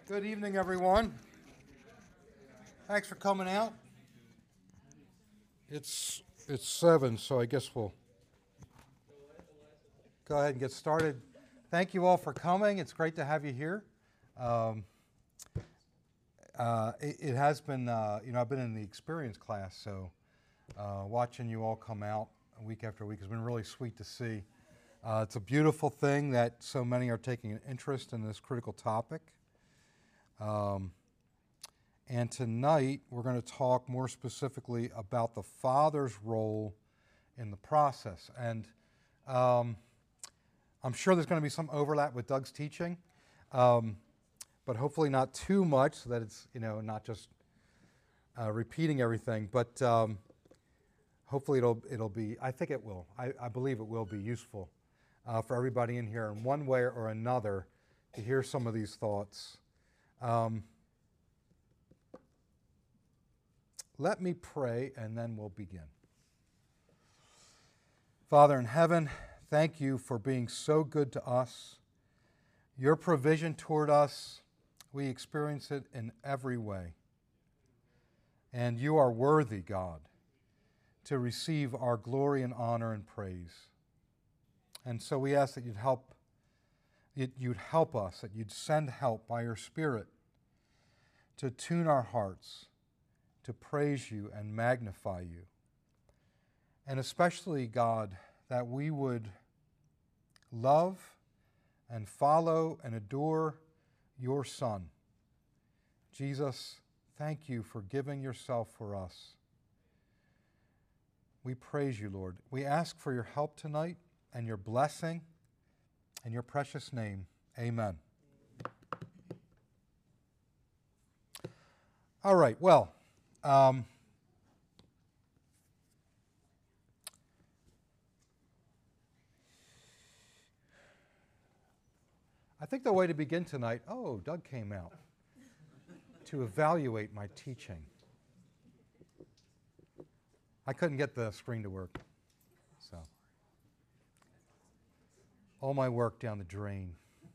Good evening, everyone. Thanks for coming out. It's 7, so I guess we'll go ahead and get started. Thank you all for coming. It's great to have you here. It has been, I've been in the experience class, so watching you all come out week after week has been really sweet to see. It's a beautiful thing that so many are taking an interest in this critical topic. And tonight we're going to talk more specifically about the father's role in the process. And I'm sure there's going to be some overlap with Doug's teaching, but hopefully not too much so that it's not just repeating everything. But hopefully it'll be. I think it will. I believe it will be useful for everybody in here in one way or another to hear some of these thoughts. Let me pray and then we'll begin. Father in heaven, thank you for being so good to us. Your provision toward us, we experience it in every way. And you are worthy, God, to receive our glory and honor and praise. And so we ask that you'd help us, that you'd send help by your Spirit to tune our hearts, to praise you and magnify you. And especially, God, that we would love and follow and adore your Son. Jesus, thank you for giving yourself for us. We praise you, Lord. We ask for your help tonight and your blessing in your precious name. Amen. All right, well, I think the way to begin tonight, Doug came out to evaluate my teaching. I couldn't get the screen to work, so all my work down the drain.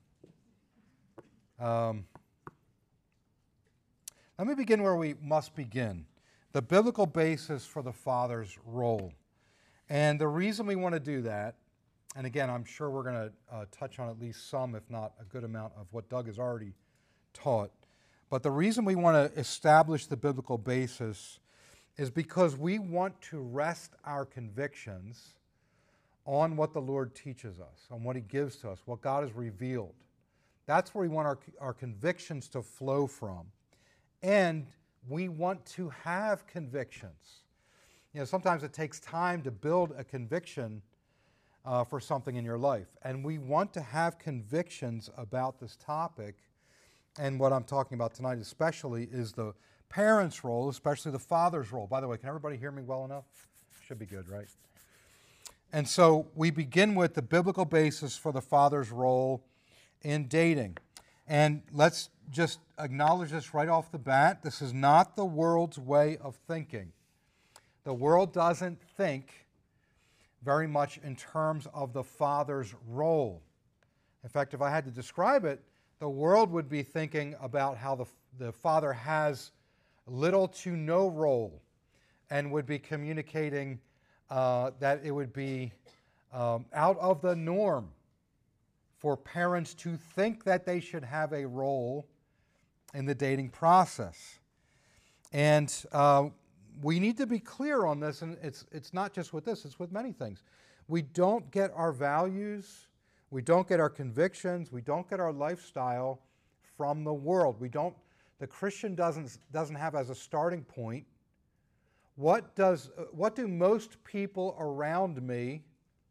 Let me begin where we must begin, the biblical basis for the father's role. And the reason we want to do that, and again, I'm sure we're going to touch on at least some, if not a good amount, of what Doug has already taught. But the reason we want to establish the biblical basis is because we want to rest our convictions on what the Lord teaches us, on what he gives to us, what God has revealed. That's where we want our convictions to flow from. And we want to have convictions. Sometimes it takes time to build a conviction for something in your life. And we want to have convictions about this topic. And what I'm talking about tonight especially is the parent's role, especially the father's role. By the way, can everybody hear me well enough? Should be good, right? And so we begin with the biblical basis for the father's role in dating. And let's just acknowledge this right off the bat. This is not the world's way of thinking. The world doesn't think very much in terms of the father's role. In fact, if I had to describe it, the world would be thinking about how the father has little to no role and would be communicating that it would be out of the norm for parents to think that they should have a role in the dating process. And we need to be clear on this, and it's not just with this, it's with many things. We don't get our values, we don't get our convictions, we don't get our lifestyle from the world. The Christian doesn't have as a starting point, what do most people around me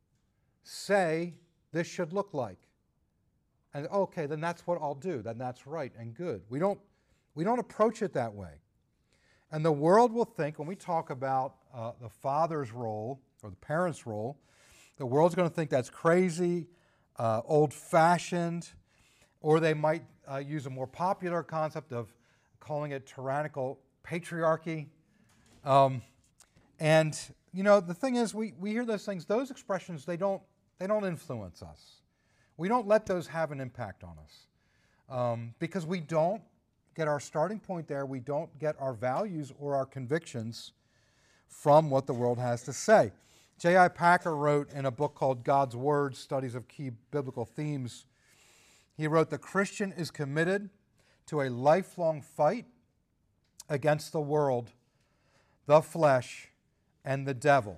say this should look like? And okay, then that's what I'll do. Then that's right and good. We don't approach it that way. And the world will think, when we talk about the father's role or the parent's role, the world's going to think that's crazy, old-fashioned, or they might use a more popular concept of calling it tyrannical patriarchy. And the thing is, we hear those things. Those expressions, they don't influence us. We don't let those have an impact on us because we don't get our starting point there. We don't get our values or our convictions from what the world has to say. J.I. Packer wrote in a book called God's Word, Studies of Key Biblical Themes, he wrote, "The Christian is committed to a lifelong fight against the world, the flesh, and the devil."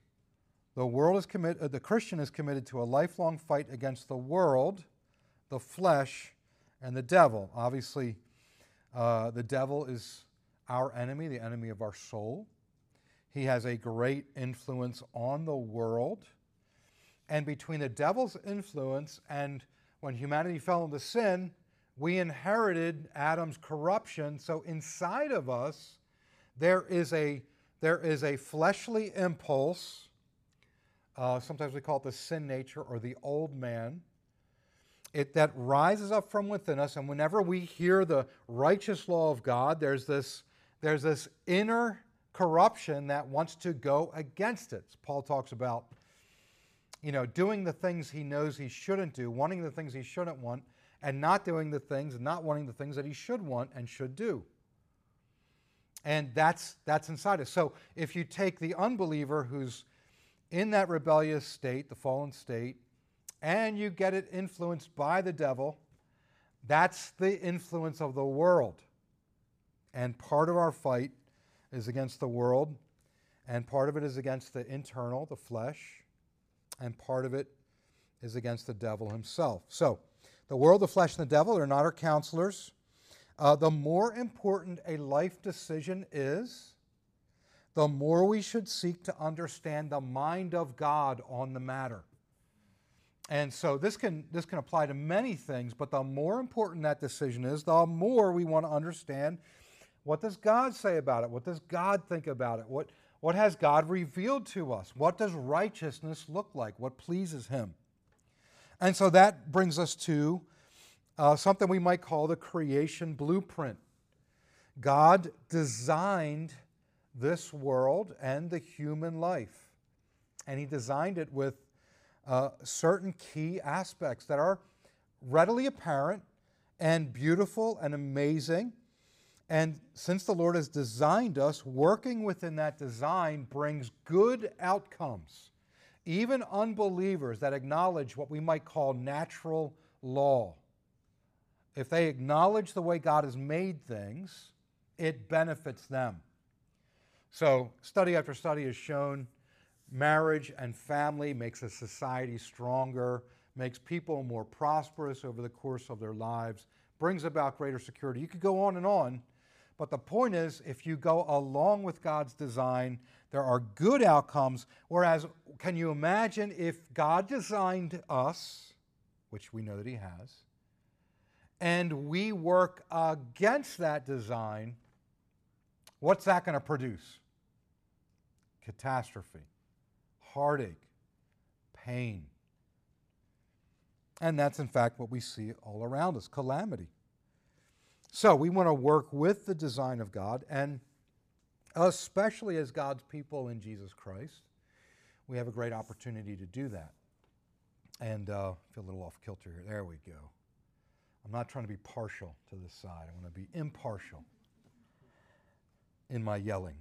The Christian is committed to a lifelong fight against the world, the flesh, and the devil. Obviously, the devil is our enemy, the enemy of our soul. He has a great influence on the world. And between the devil's influence and when humanity fell into sin, we inherited Adam's corruption. So inside of us, there is a fleshly impulse. Sometimes we call it the sin nature or the old man. That rises up from within us, and whenever we hear the righteous law of God, there's this inner corruption that wants to go against it. Paul talks about, doing the things he knows he shouldn't do, wanting the things he shouldn't want, and not doing the things and not wanting the things that he should want and should do. And that's inside us. So if you take the unbeliever who's in that rebellious state, the fallen state, and you get it influenced by the devil, that's the influence of the world. And part of our fight is against the world, and part of it is against the internal, the flesh, and part of it is against the devil himself. So, the world, the flesh, and the devil are not our counselors. The more important a life decision is, the more we should seek to understand the mind of God on the matter. And so this can apply to many things, but the more important that decision is, the more we want to understand, what does God say about it? What does God think about it? What has God revealed to us? What does righteousness look like? What pleases him? And so that brings us to something we might call the creation blueprint. God designed this world and the human life, and he designed it with certain key aspects that are readily apparent and beautiful and amazing. And since the Lord has designed us, working within that design brings good outcomes. Even unbelievers that acknowledge what we might call natural law, if they acknowledge the way God has made things, it benefits them. So study after study has shown marriage and family makes a society stronger, makes people more prosperous over the course of their lives, brings about greater security. You could go on, but the point is, if you go along with God's design, there are good outcomes. Whereas, can you imagine if God designed us, which we know that he has, and we work against that design, what's that going to produce? Catastrophe, heartache, pain. And that's in fact what we see all around us, calamity. So we want to work with the design of God, and especially as God's people in Jesus Christ, we have a great opportunity to do that. And I feel a little off kilter here. There we go. I'm not trying to be partial to this side. I want to be impartial in my yelling.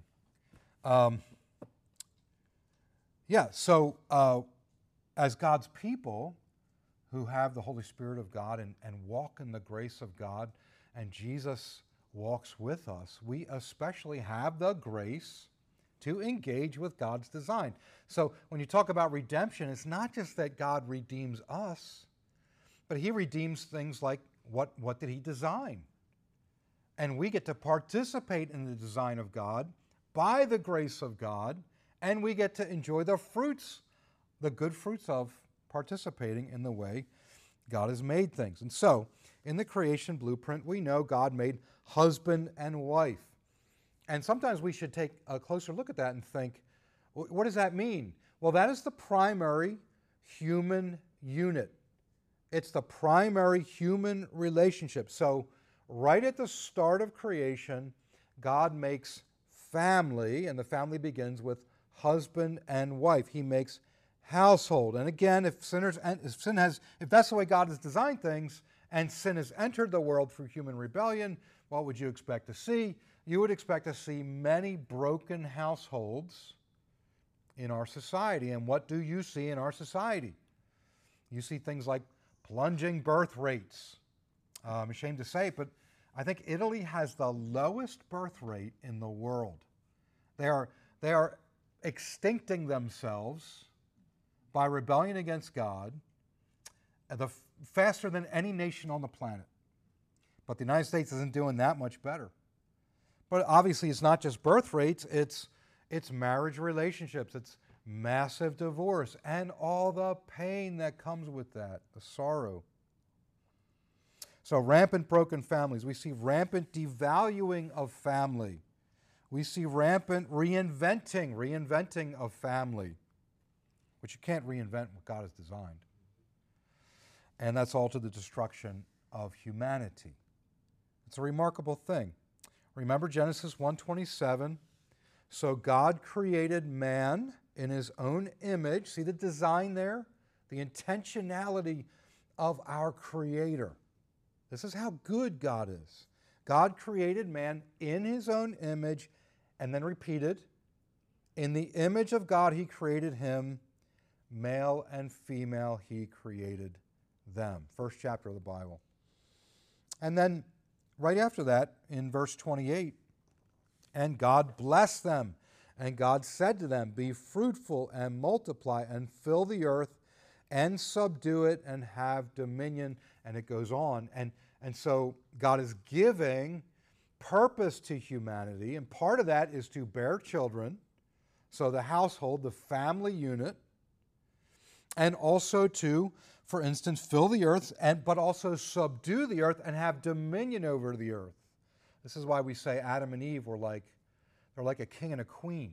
So as God's people who have the Holy Spirit of God and walk in the grace of God, and Jesus walks with us, we especially have the grace to engage with God's design. So when you talk about redemption, it's not just that God redeems us, but he redeems things like what did he design? And we get to participate in the design of God by the grace of God, and we get to enjoy the fruits, the good fruits of participating in the way God has made things. And so, in the creation blueprint, we know God made husband and wife. And sometimes we should take a closer look at that and think, what does that mean? Well, that is the primary human unit. It's the primary human relationship. So, right at the start of creation, God makes family, and the family begins with husband and wife. He makes household. And again, if that's the way God has designed things, and sin has entered the world through human rebellion, what would you expect to see? You would expect to see many broken households in our society. And what do you see in our society? You see things like plunging birth rates. I'm ashamed to say it, but I think Italy has the lowest birth rate in the world. They are extincting themselves by rebellion against God faster than any nation on the planet. But the United States isn't doing that much better. But obviously it's not just birth rates, it's marriage relationships, it's massive divorce, and all the pain that comes with that, the sorrow. So rampant broken families. We see rampant devaluing of family. We see rampant reinventing of family, which you can't reinvent what God has designed. And that's all to the destruction of humanity. It's a remarkable thing. Remember Genesis 1:27. So God created man in his own image. See the design there? The intentionality of our Creator. This is how good God is. God created man in his own image, and then repeated, in the image of God he created him, male and female he created them. First chapter of the Bible. And then right after that, in verse 28, and God blessed them, and God said to them, be fruitful and multiply and fill the earth and subdue it and have dominion. And it goes on. And so God is giving purpose to humanity, and part of that is to bear children, so the household, the family unit, and also to, for instance, fill the earth, but also subdue the earth and have dominion over the earth. This is why we say Adam and Eve were they're like a king and a queen.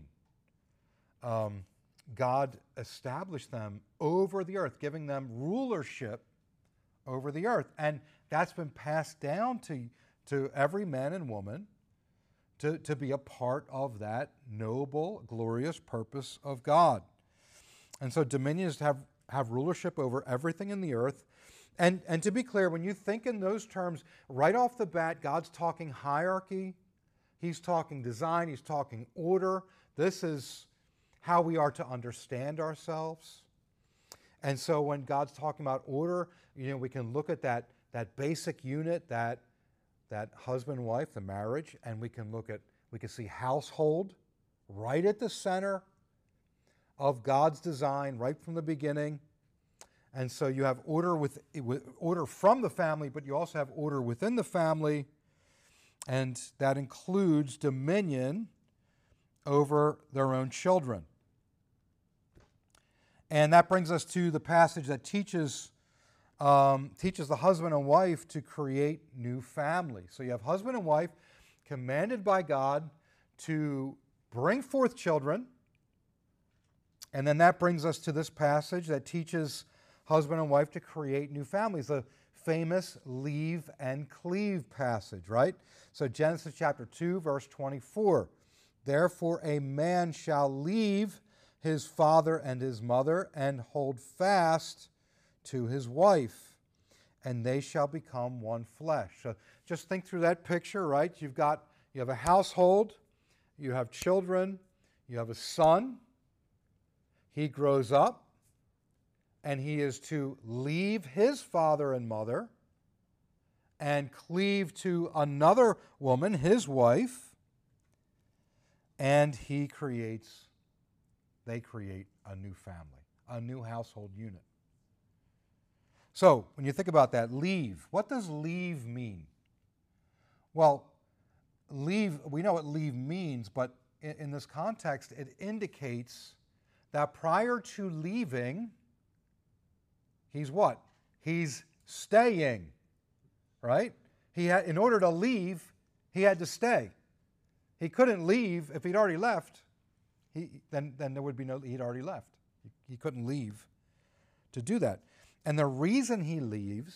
God established them over the earth, giving them rulership over the earth. And that's been passed down to every man and woman to be a part of that noble, glorious purpose of God. And so dominion is to have rulership over everything in the earth. And to be clear, when you think in those terms, right off the bat, God's talking hierarchy, he's talking design, he's talking order. This is how we are to understand ourselves. And so when God's talking about order, we can look at that basic unit, that husband and wife, the marriage, and we can see household right at the center of God's design right from the beginning. And so you have order with order from the family, but you also have order within the family, and that includes dominion over their own children. And that brings us to the passage that teaches the husband and wife to create new families. So you have husband and wife commanded by God to bring forth children. And then that brings us to this passage that teaches husband and wife to create new families, the famous leave and cleave passage, right? So Genesis chapter 2, verse 24. Therefore a man shall leave his father and his mother and hold fast to his wife, and they shall become one flesh. So just think through that picture, right? You have a household, you have children, you have a son. He grows up, and he is to leave his father and mother and cleave to another woman, his wife, and they create a new family, a new household unit. So when you think about that, leave, what does leave mean? Well, leave, we know what leave means, but in this context, it indicates that prior to leaving, he's what? He's staying, right? In order to leave, he had to stay. He couldn't leave if he'd already left. Then there would be he'd already left. He couldn't leave to do that. And the reason he leaves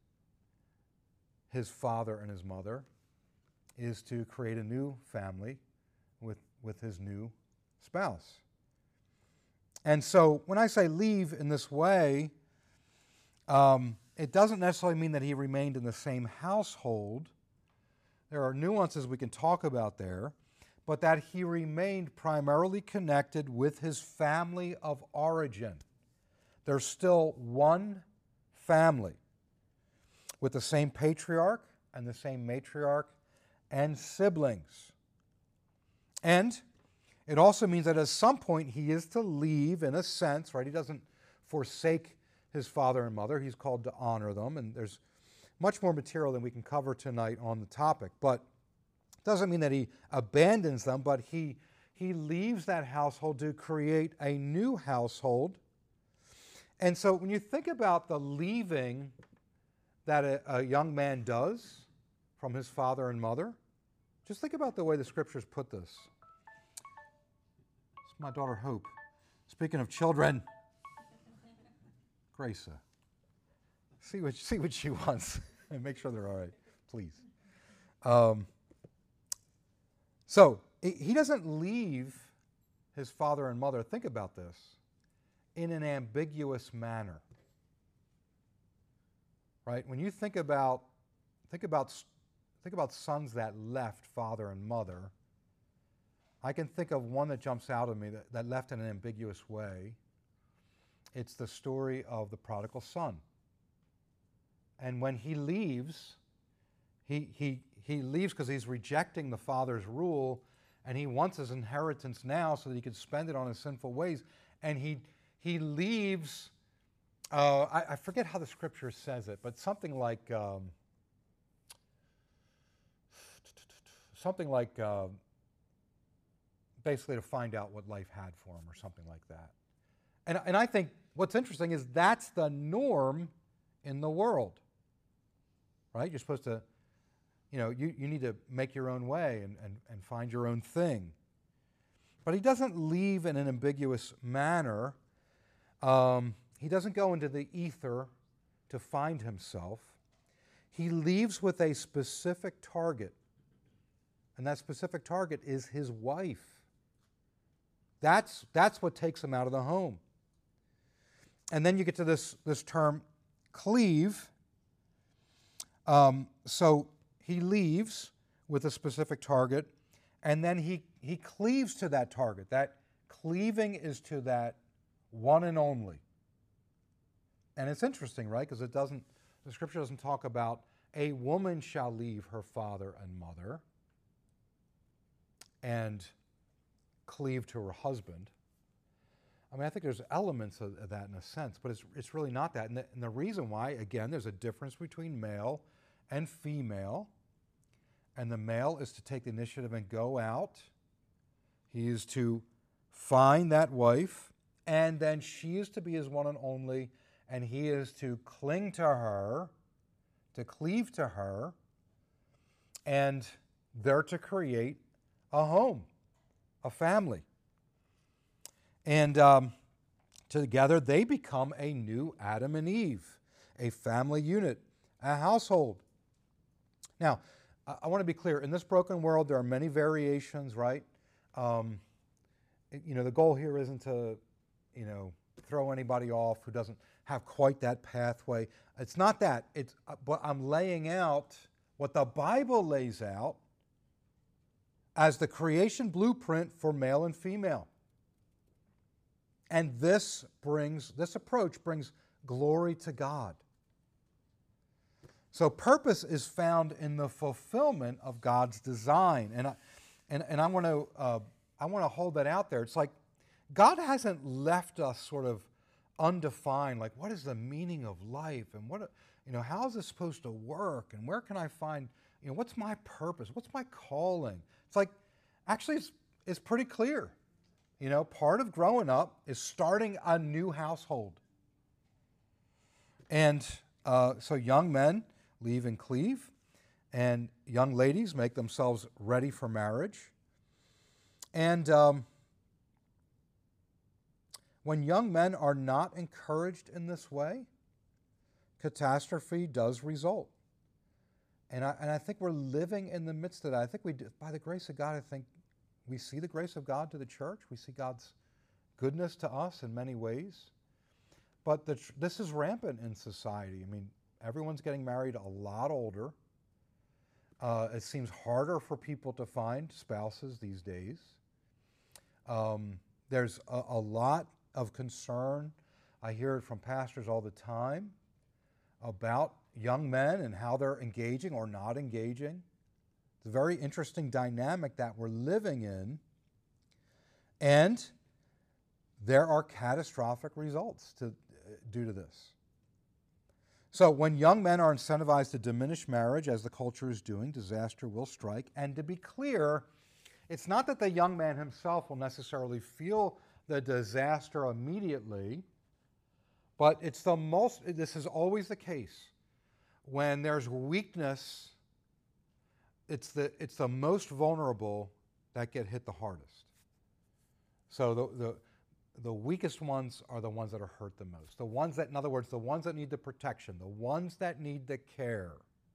his father and his mother is to create a new family with his new spouse. And so when I say leave in this way, it doesn't necessarily mean that he remained in the same household. There are nuances we can talk about there, but that he remained primarily connected with his family of origin. There's still one family with the same patriarch and the same matriarch and siblings. And it also means that at some point he is to leave, in a sense, right? He doesn't forsake his father and mother. He's called to honor them, and there's much more material than we can cover tonight on the topic. But it doesn't mean that he abandons them, but he leaves that household to create a new household. And so when you think about the leaving that a young man does from his father and mother, just think about the way the Scriptures put this. It's my daughter Hope. Speaking of children, Grace, see what she wants and make sure they're all right, please. So he doesn't leave his father and mother, think about this, in an ambiguous manner. Right? When you think about sons that left father and mother, I can think of one that jumps out at me that left in an ambiguous way. It's the story of the prodigal son. And when he leaves, he leaves because he's rejecting the father's rule, and he wants his inheritance now so that he can spend it on his sinful ways. And he leaves, I forget how the Scripture says it, but something like basically to find out what life had for him or something like that. And I think what's interesting is that's the norm in the world, right? You're supposed to, you need to make your own way and find your own thing. But he doesn't leave in an ambiguous manner. He doesn't go into the ether to find himself. He leaves with a specific target. And that specific target is his wife. That's what takes him out of the home. And then you get to this term, cleave. So he leaves with a specific target, and then he cleaves to that target. That cleaving is to that one and only. And it's interesting, right? Because the Scripture doesn't talk about a woman shall leave her father and mother and cleave to her husband. I mean, I think there's elements of that in a sense, but it's really not that. And the reason why, again, there's a difference between male and female. And the male is to take the initiative and go out. He is to find that wife, and then she is to be his one and only, and he is to cling to her, to cleave to her, and they're to create a home, a family. And together they become a new Adam and Eve, a family unit, a household. Now, I want to be clear. In this broken world, there are many variations, right? The goal here isn't to, throw anybody off who doesn't have quite that pathway. It's not that. But I'm laying out what the Bible lays out as the creation blueprint for male and female. And this approach brings glory to God. So purpose is found in the fulfillment of God's design, and I want to hold that out there. It's like God hasn't left us sort of undefined. Like, what is the meaning of life, and how is this supposed to work, and where can I find, what's my purpose, what's my calling? It's like, actually, it's pretty clear. Part of growing up is starting a new household, and so young men leave and cleave, and young ladies make themselves ready for marriage. And when young men are not encouraged in this way, catastrophe does result. And I think we're living in the midst of that. I think by the grace of God, I think we see the grace of God to the church. We see God's goodness to us in many ways. But this is rampant in society. I mean, Everyone's getting married a lot older. It seems harder for people to find spouses these days. There's a lot of concern. I hear it from pastors all the time about young men and how they're engaging or not engaging. It's a very interesting dynamic that we're living in. And there are catastrophic results due to this. So when young men are incentivized to diminish marriage, as the culture is doing, disaster will strike. And to be clear, it's not that the young man himself will necessarily feel the disaster immediately, but this is always the case. When there's weakness, it's the most vulnerable that get hit the hardest. So the weakest ones are the ones that are hurt the most. The ones that, in other words, the ones that need the protection, the ones that need the care,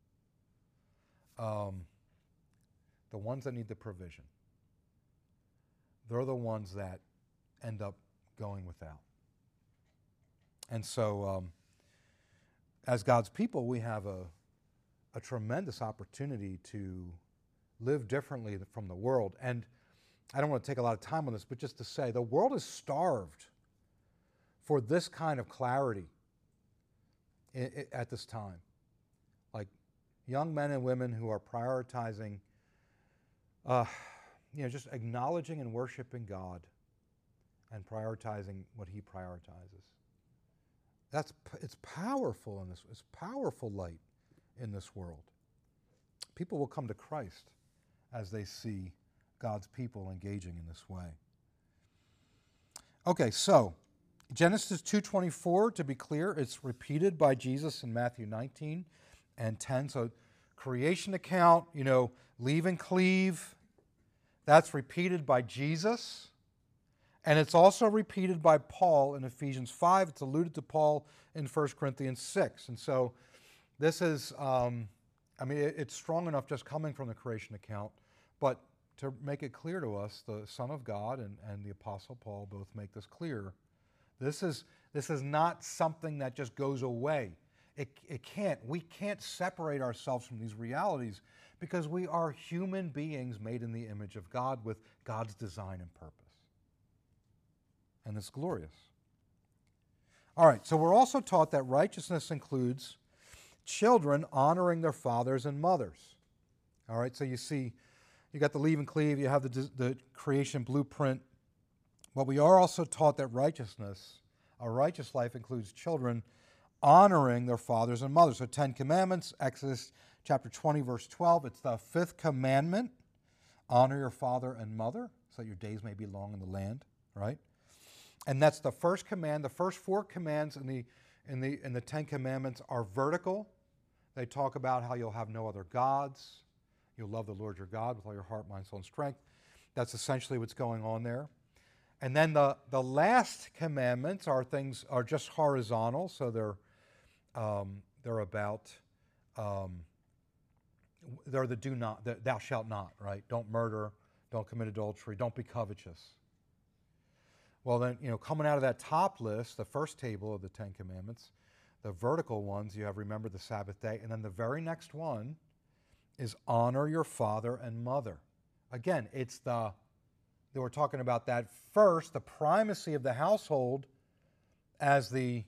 the ones that need the provision. They're the ones that end up going without. And so, as God's people, we have a tremendous opportunity to live differently from the world. And I don't want to take a lot of time on this, but just to say, the world is starved for this kind of clarity at this time. Like young men and women who are prioritizing, just acknowledging and worshiping God and prioritizing what He prioritizes. It's powerful in this. It's powerful light in this world. People will come to Christ as they see God's people engaging in this way. Okay, so Genesis 2:24, to be clear, it's repeated by Jesus in Matthew 19 and 10. So creation account, leave and cleave, that's repeated by Jesus. And it's also repeated by Paul in Ephesians 5. It's alluded to Paul in 1 Corinthians 6. And so this is, it's strong enough just coming from the creation account, but to make it clear to us, the Son of God and the Apostle Paul both make this clear. This is not something that just goes away. We can't separate ourselves from these realities because we are human beings made in the image of God with God's design and purpose. And it's glorious. All right, so we're also taught that righteousness includes children honoring their fathers and mothers. All right, so you see, you got the leave and cleave, you have the creation blueprint. But we are also taught that a righteous life includes children honoring their fathers and mothers. So 10 Commandments, Exodus chapter 20, verse 12, it's the 5th commandment, honor your father and mother so that your days may be long in the land, right? And that's the first command. The first 4 commands in the 10 Commandments are vertical. They talk about how you'll have no other gods. You'll love the Lord your God with all your heart, mind, soul, and strength. That's essentially what's going on there. And then the last commandments are just horizontal, so they're about they're the thou shalt not, right? Don't murder, don't commit adultery, don't be covetous. Well, then, coming out of that top list, the first table of the 10 Commandments, the vertical ones, you have remember the Sabbath day, and then the very next one is honor your father and mother. Again, we're talking about that first, the primacy of the household as the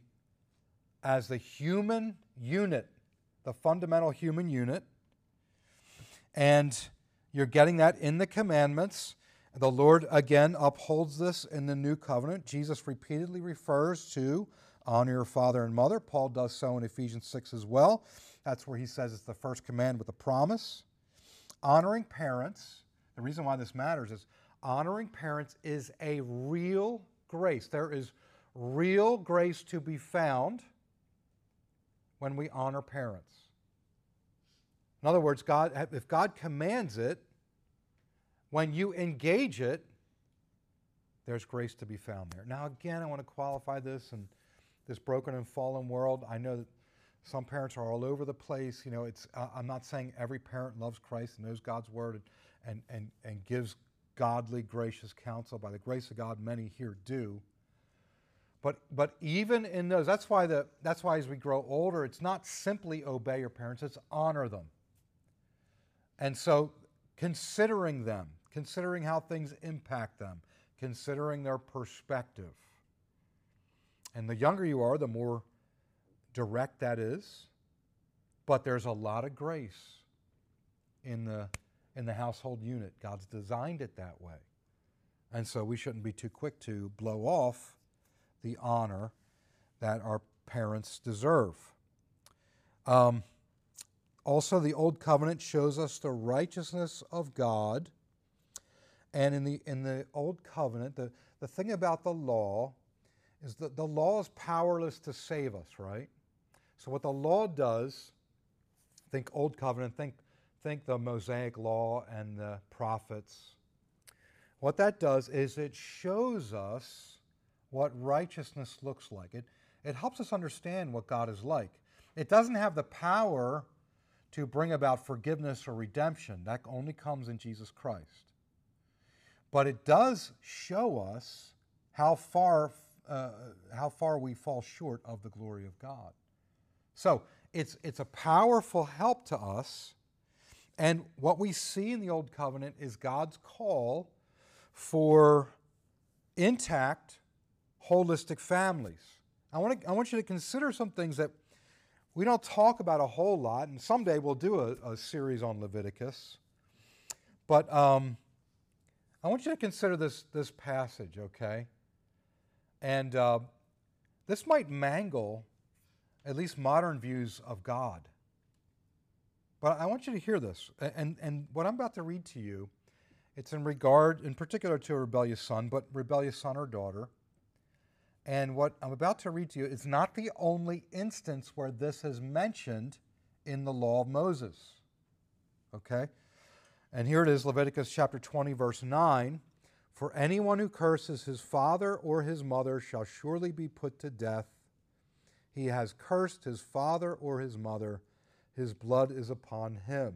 human unit, the fundamental human unit. And you're getting that in the commandments. The Lord, again, upholds this in the new covenant. Jesus repeatedly refers to honor your father and mother. Paul does so in Ephesians 6 as well. That's where he says it's the first command with a promise. Honoring parents, the reason why this matters is honoring parents is a real grace. There is real grace to be found when we honor parents. In other words, if God commands it, when you engage it, there's grace to be found there. Now, again, I want to qualify this in this broken and fallen world. I know that some parents are all over the place. I'm not saying every parent loves Christ and knows God's word and gives godly, gracious counsel. By the grace of God, many here do. But even in those, that's why as we grow older, it's not simply obey your parents, it's honor them. And so considering them, considering how things impact them, considering their perspective. And the younger you are, the more direct that is. But there's a lot of grace in the household unit. God's designed it that way. And so we shouldn't be too quick to blow off the honor that our parents deserve. Also, the Old Covenant shows us the righteousness of God. And in the Old Covenant, the thing about the law is that the law is powerless to save us, right? So what the law does, think Old Covenant, think the Mosaic Law and the prophets. What that does is it shows us what righteousness looks like. It helps us understand what God is like. It doesn't have the power to bring about forgiveness or redemption. That only comes in Jesus Christ. But it does show us how far we fall short of the glory of God. So it's a powerful help to us. And what we see in the Old Covenant is God's call for intact, holistic families. I want you to consider some things that we don't talk about a whole lot, and someday we'll do a series on Leviticus. But I want you to consider this passage, okay? And this might mangle at least modern views of God. But I want you to hear this. And what I'm about to read to you, it's in regard, in particular, to a rebellious son, but rebellious son or daughter. And what I'm about to read to you is not the only instance where this is mentioned in the law of Moses. Okay? And here it is, Leviticus chapter 20, verse 9. For anyone who curses his father or his mother shall surely be put to death. He has cursed his father or his mother. His blood is upon him.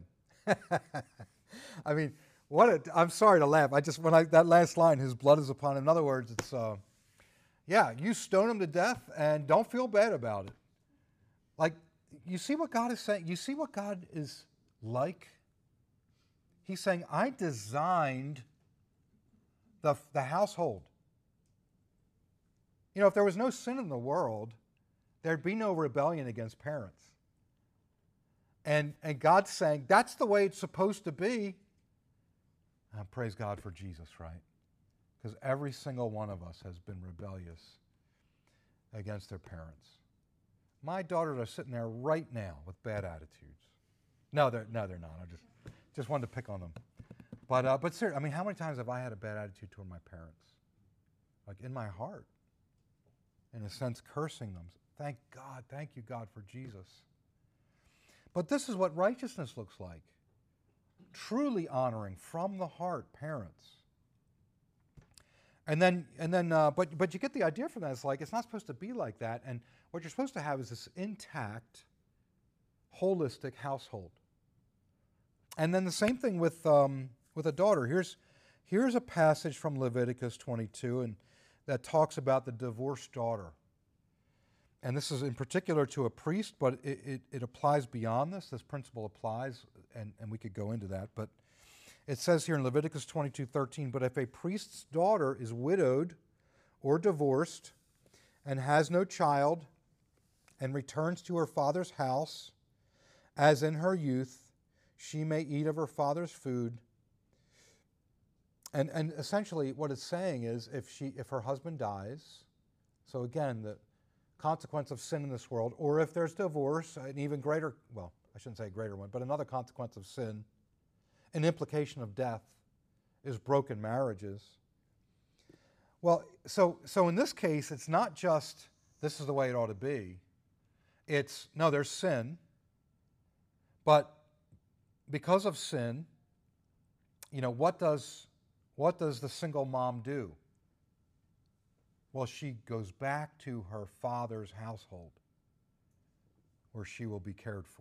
I mean, I'm sorry to laugh. That last line, his blood is upon him. In other words, it's, you stone him to death and don't feel bad about it. Like, you see what God is saying? You see what God is like? He's saying, I designed the household. You know, if there was no sin in the world, there'd be no rebellion against parents. And God's saying, that's the way it's supposed to be. Praise God for Jesus, right? Because every single one of us has been rebellious against their parents. My daughters are sitting there right now with bad attitudes. No, they're not. I just wanted to pick on them. But seriously, I mean, how many times have I had a bad attitude toward my parents? Like in my heart. In a sense, cursing them. Thank you, God, for Jesus. But this is what righteousness looks like. Truly honoring from the heart parents. But you get the idea from that. It's like, it's not supposed to be like that. And what you're supposed to have is this intact, holistic household. And then the same thing with a daughter. Here's a passage from Leviticus 22 and that talks about the divorced daughter. And this is in particular to a priest, but it applies beyond this. This principle applies, and we could go into that. But it says here in Leviticus 22:13, but if a priest's daughter is widowed or divorced and has no child and returns to her father's house, as in her youth, she may eat of her father's food. And essentially what it's saying is if her husband dies, so again, the consequence of sin in this world, or if there's divorce, an even greater, well, I shouldn't say a greater one, but another consequence of sin, an implication of death, is broken marriages. Well, so in this case, it's not just this is the way it ought to be. It's, no, there's sin, but because of sin, you know, what does the single mom do? Well, she goes back to her father's household where she will be cared for.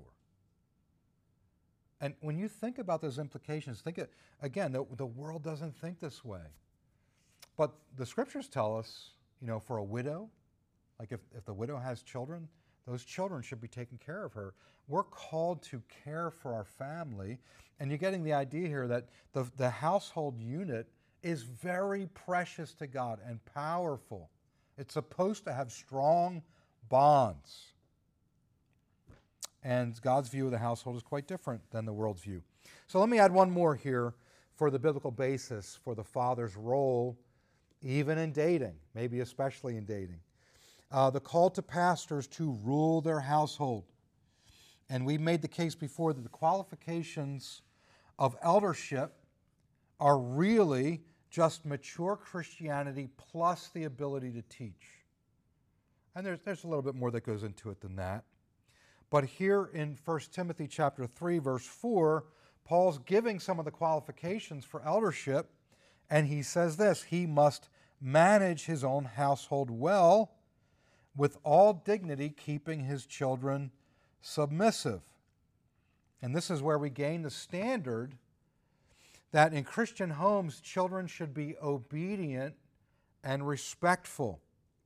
And when you think about those implications, again, the world doesn't think this way. But the scriptures tell us, you know, for a widow Like if the widow has children, those children should be taking care of her. We're called to care for our family. And you're getting the idea here that the household unit is very precious to God and powerful. It's supposed to have strong bonds. And God's view of the household is quite different than the world's view. So let me add one more here for the biblical basis for the father's role, even in dating, maybe especially in dating. The call to pastors to rule their household. And we made the case before that the qualifications of eldership are really just mature Christianity plus the ability to teach. And there's a little bit more that goes into it than that. But here in 1 Timothy chapter 3, verse 4, Paul's giving some of the qualifications for eldership, and he says this: he must manage his own household well, with all dignity, keeping his children submissive. And this is where we gain the standard that in Christian homes, children should be obedient and respectful.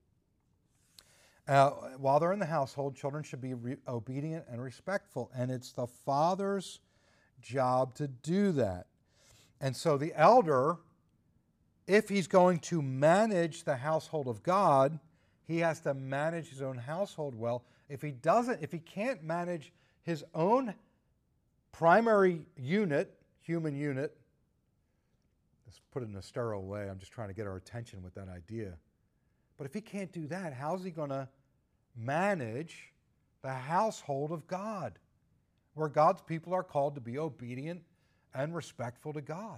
While they're in the household, children should be obedient and respectful, and it's the father's job to do that. And so the elder, if he's going to manage the household of God, he has to manage his own household well. If he can't manage his own primary unit, human unit, let's put it in a sterile way, I'm just trying to get our attention with that idea. But if he can't do that, how's he going to manage the household of God, where God's people are called to be obedient and respectful to God?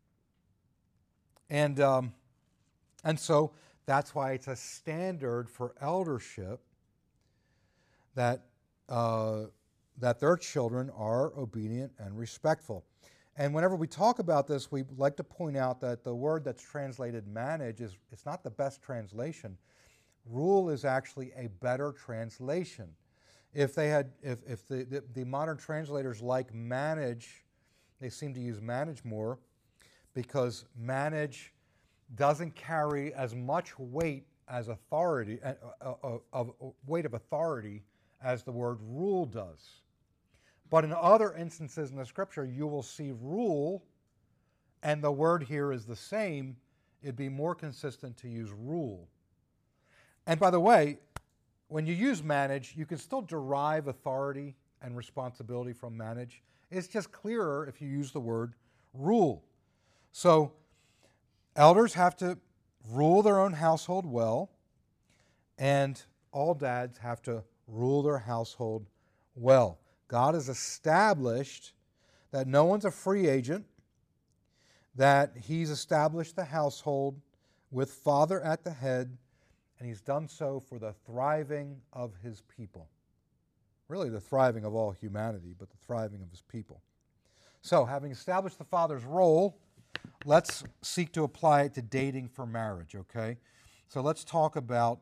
And so that's why it's a standard for eldership that their children are obedient and respectful. And whenever we talk about this, we like to point out that the word that's translated manage it's not the best translation. Rule is actually a better translation. If the modern translators like manage, they seem to use manage more, because manage doesn't carry as much weight as authority, weight of authority as the word rule does. But in other instances in the scripture, you will see rule, and the word here is the same. It'd be more consistent to use rule. And by the way, when you use manage, you can still derive authority and responsibility from manage. It's just clearer if you use the word rule. So elders have to rule their own household well, and all dads have to rule their household well. God has established that no one's a free agent, that he's established the household with father at the head, and he's done so for the thriving of his people. Really the thriving of all humanity, but the thriving of his people. So, having established the father's role, let's seek to apply it to dating for marriage, okay? So let's talk about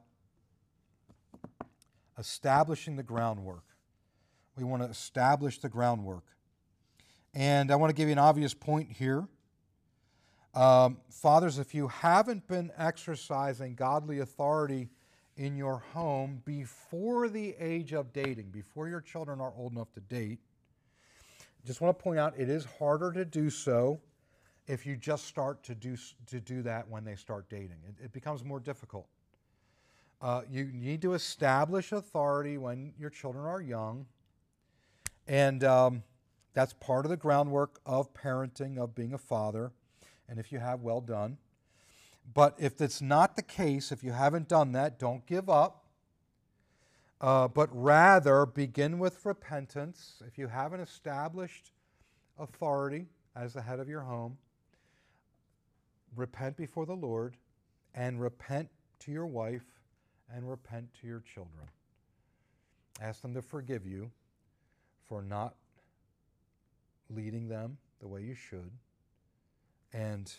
establishing the groundwork. We want to establish the groundwork. And I want to give you an obvious point here. Fathers, if you haven't been exercising godly authority in your home before the age of dating, before your children are old enough to date, just want to point out it is harder to do so if you just start to do that when they start dating. It becomes more difficult. You need to establish authority when your children are young, and that's part of the groundwork of parenting, of being a father. And if you have, well done. But if that's not the case, if you haven't done that, don't give up. But rather begin with repentance. If you haven't established authority as the head of your home, repent before the Lord, and repent to your wife, and repent to your children. Ask them to forgive you for not leading them the way you should. And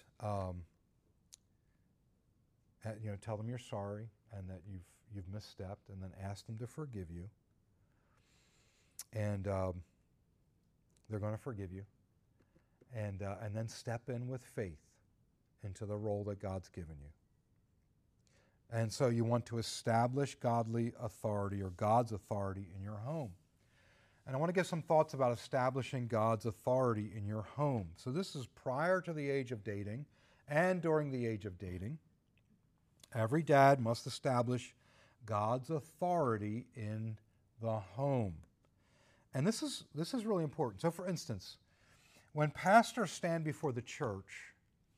tell them you're sorry and that you've misstepped, and then ask them to forgive you. And they're going to forgive you. And then step in with faith into the role that God's given you. And so you want to establish godly authority or God's authority in your home. And I want to give some thoughts about establishing God's authority in your home. So this is prior to the age of dating and during the age of dating. Every dad must establish God's authority in the home. And this is really important. So for instance, when pastors stand before the church,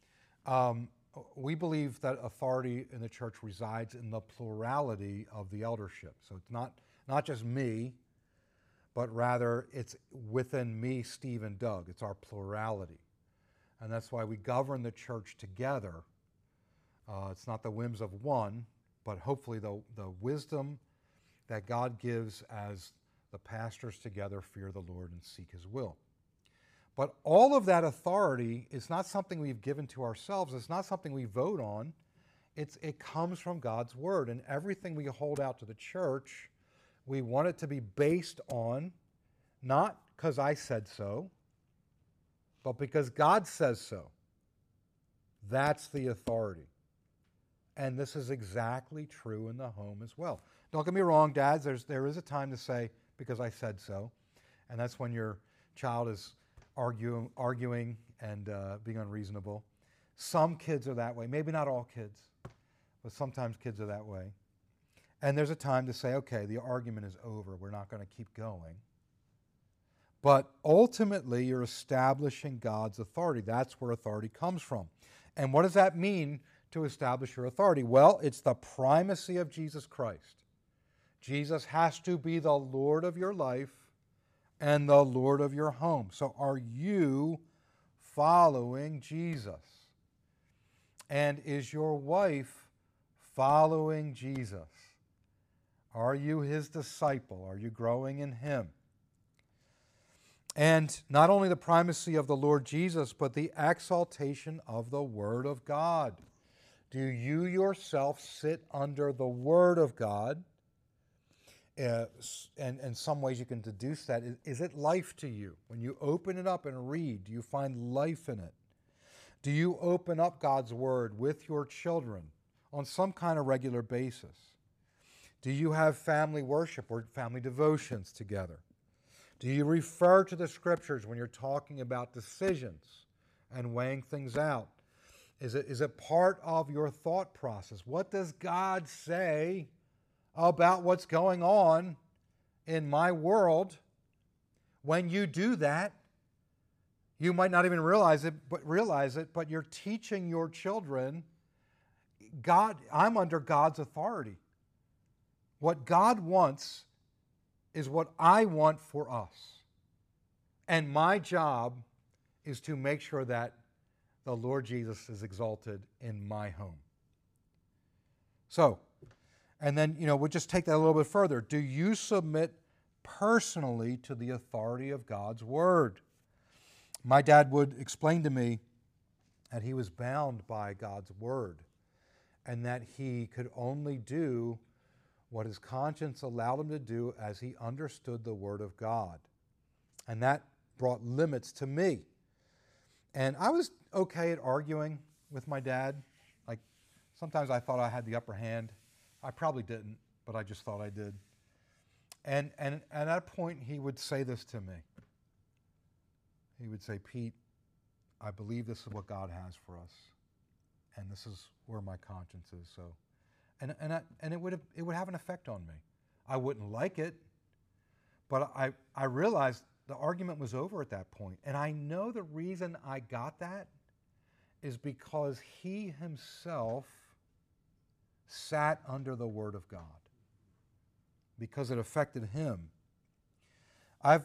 we believe that authority in the church resides in the plurality of the eldership. So it's not just me, but rather it's within me, Steve, and Doug. It's our plurality. And that's why we govern the church together. It's not the whims of one, but hopefully the wisdom that God gives as the pastors together fear the Lord and seek his will. But all of that authority is not something we've given to ourselves. It's not something we vote on. It comes from God's word. And everything we hold out to the church, we want it to be based on, not because I said so, but because God says so. That's the authority. And this is exactly true in the home as well. Don't get me wrong, dads, there is a time to say, because I said so. And that's when your child is arguing and being unreasonable. Some kids are that way. Maybe not all kids, but sometimes kids are that way. And there's a time to say, okay, the argument is over. We're not going to keep going. But ultimately, you're establishing God's authority. That's where authority comes from. And what does that mean to establish your authority? Well, it's the primacy of Jesus Christ. Jesus has to be the Lord of your life and the Lord of your home. So are you following Jesus? And is your wife following Jesus? Are you his disciple? Are you growing in him? And not only the primacy of the Lord Jesus, but the exaltation of the Word of God. Do you yourself sit under the Word of God? And in some ways you can deduce that. Is it life to you? When you open it up and read, do you find life in it? Do you open up God's Word with your children on some kind of regular basis? Do you have family worship or family devotions together? Do you refer to the Scriptures when you're talking about decisions and weighing things out? Is it part of your thought process? What does God say about what's going on in my world? When you do that, you might not even realize it, but you're teaching your children, I'm under God's authority. What God wants is what I want for us. And my job is to make sure that the Lord Jesus is exalted in my home. So, and then, we'll just take that a little bit further. Do you submit personally to the authority of God's Word? My dad would explain to me that he was bound by God's Word and that he could only do what his conscience allowed him to do as he understood the Word of God. And that brought limits to me. And I was okay at arguing with my dad. Like, sometimes I thought I had the upper hand. I probably didn't, but I just thought I did. And at a point, he would say this to me. He would say, Pete, I believe this is what God has for us, and this is where my conscience is. So, and it would have an effect on me. I wouldn't like it, but I realized the argument was over at that point. And I know the reason I got that is because he himself sat under the Word of God, because it affected him. I've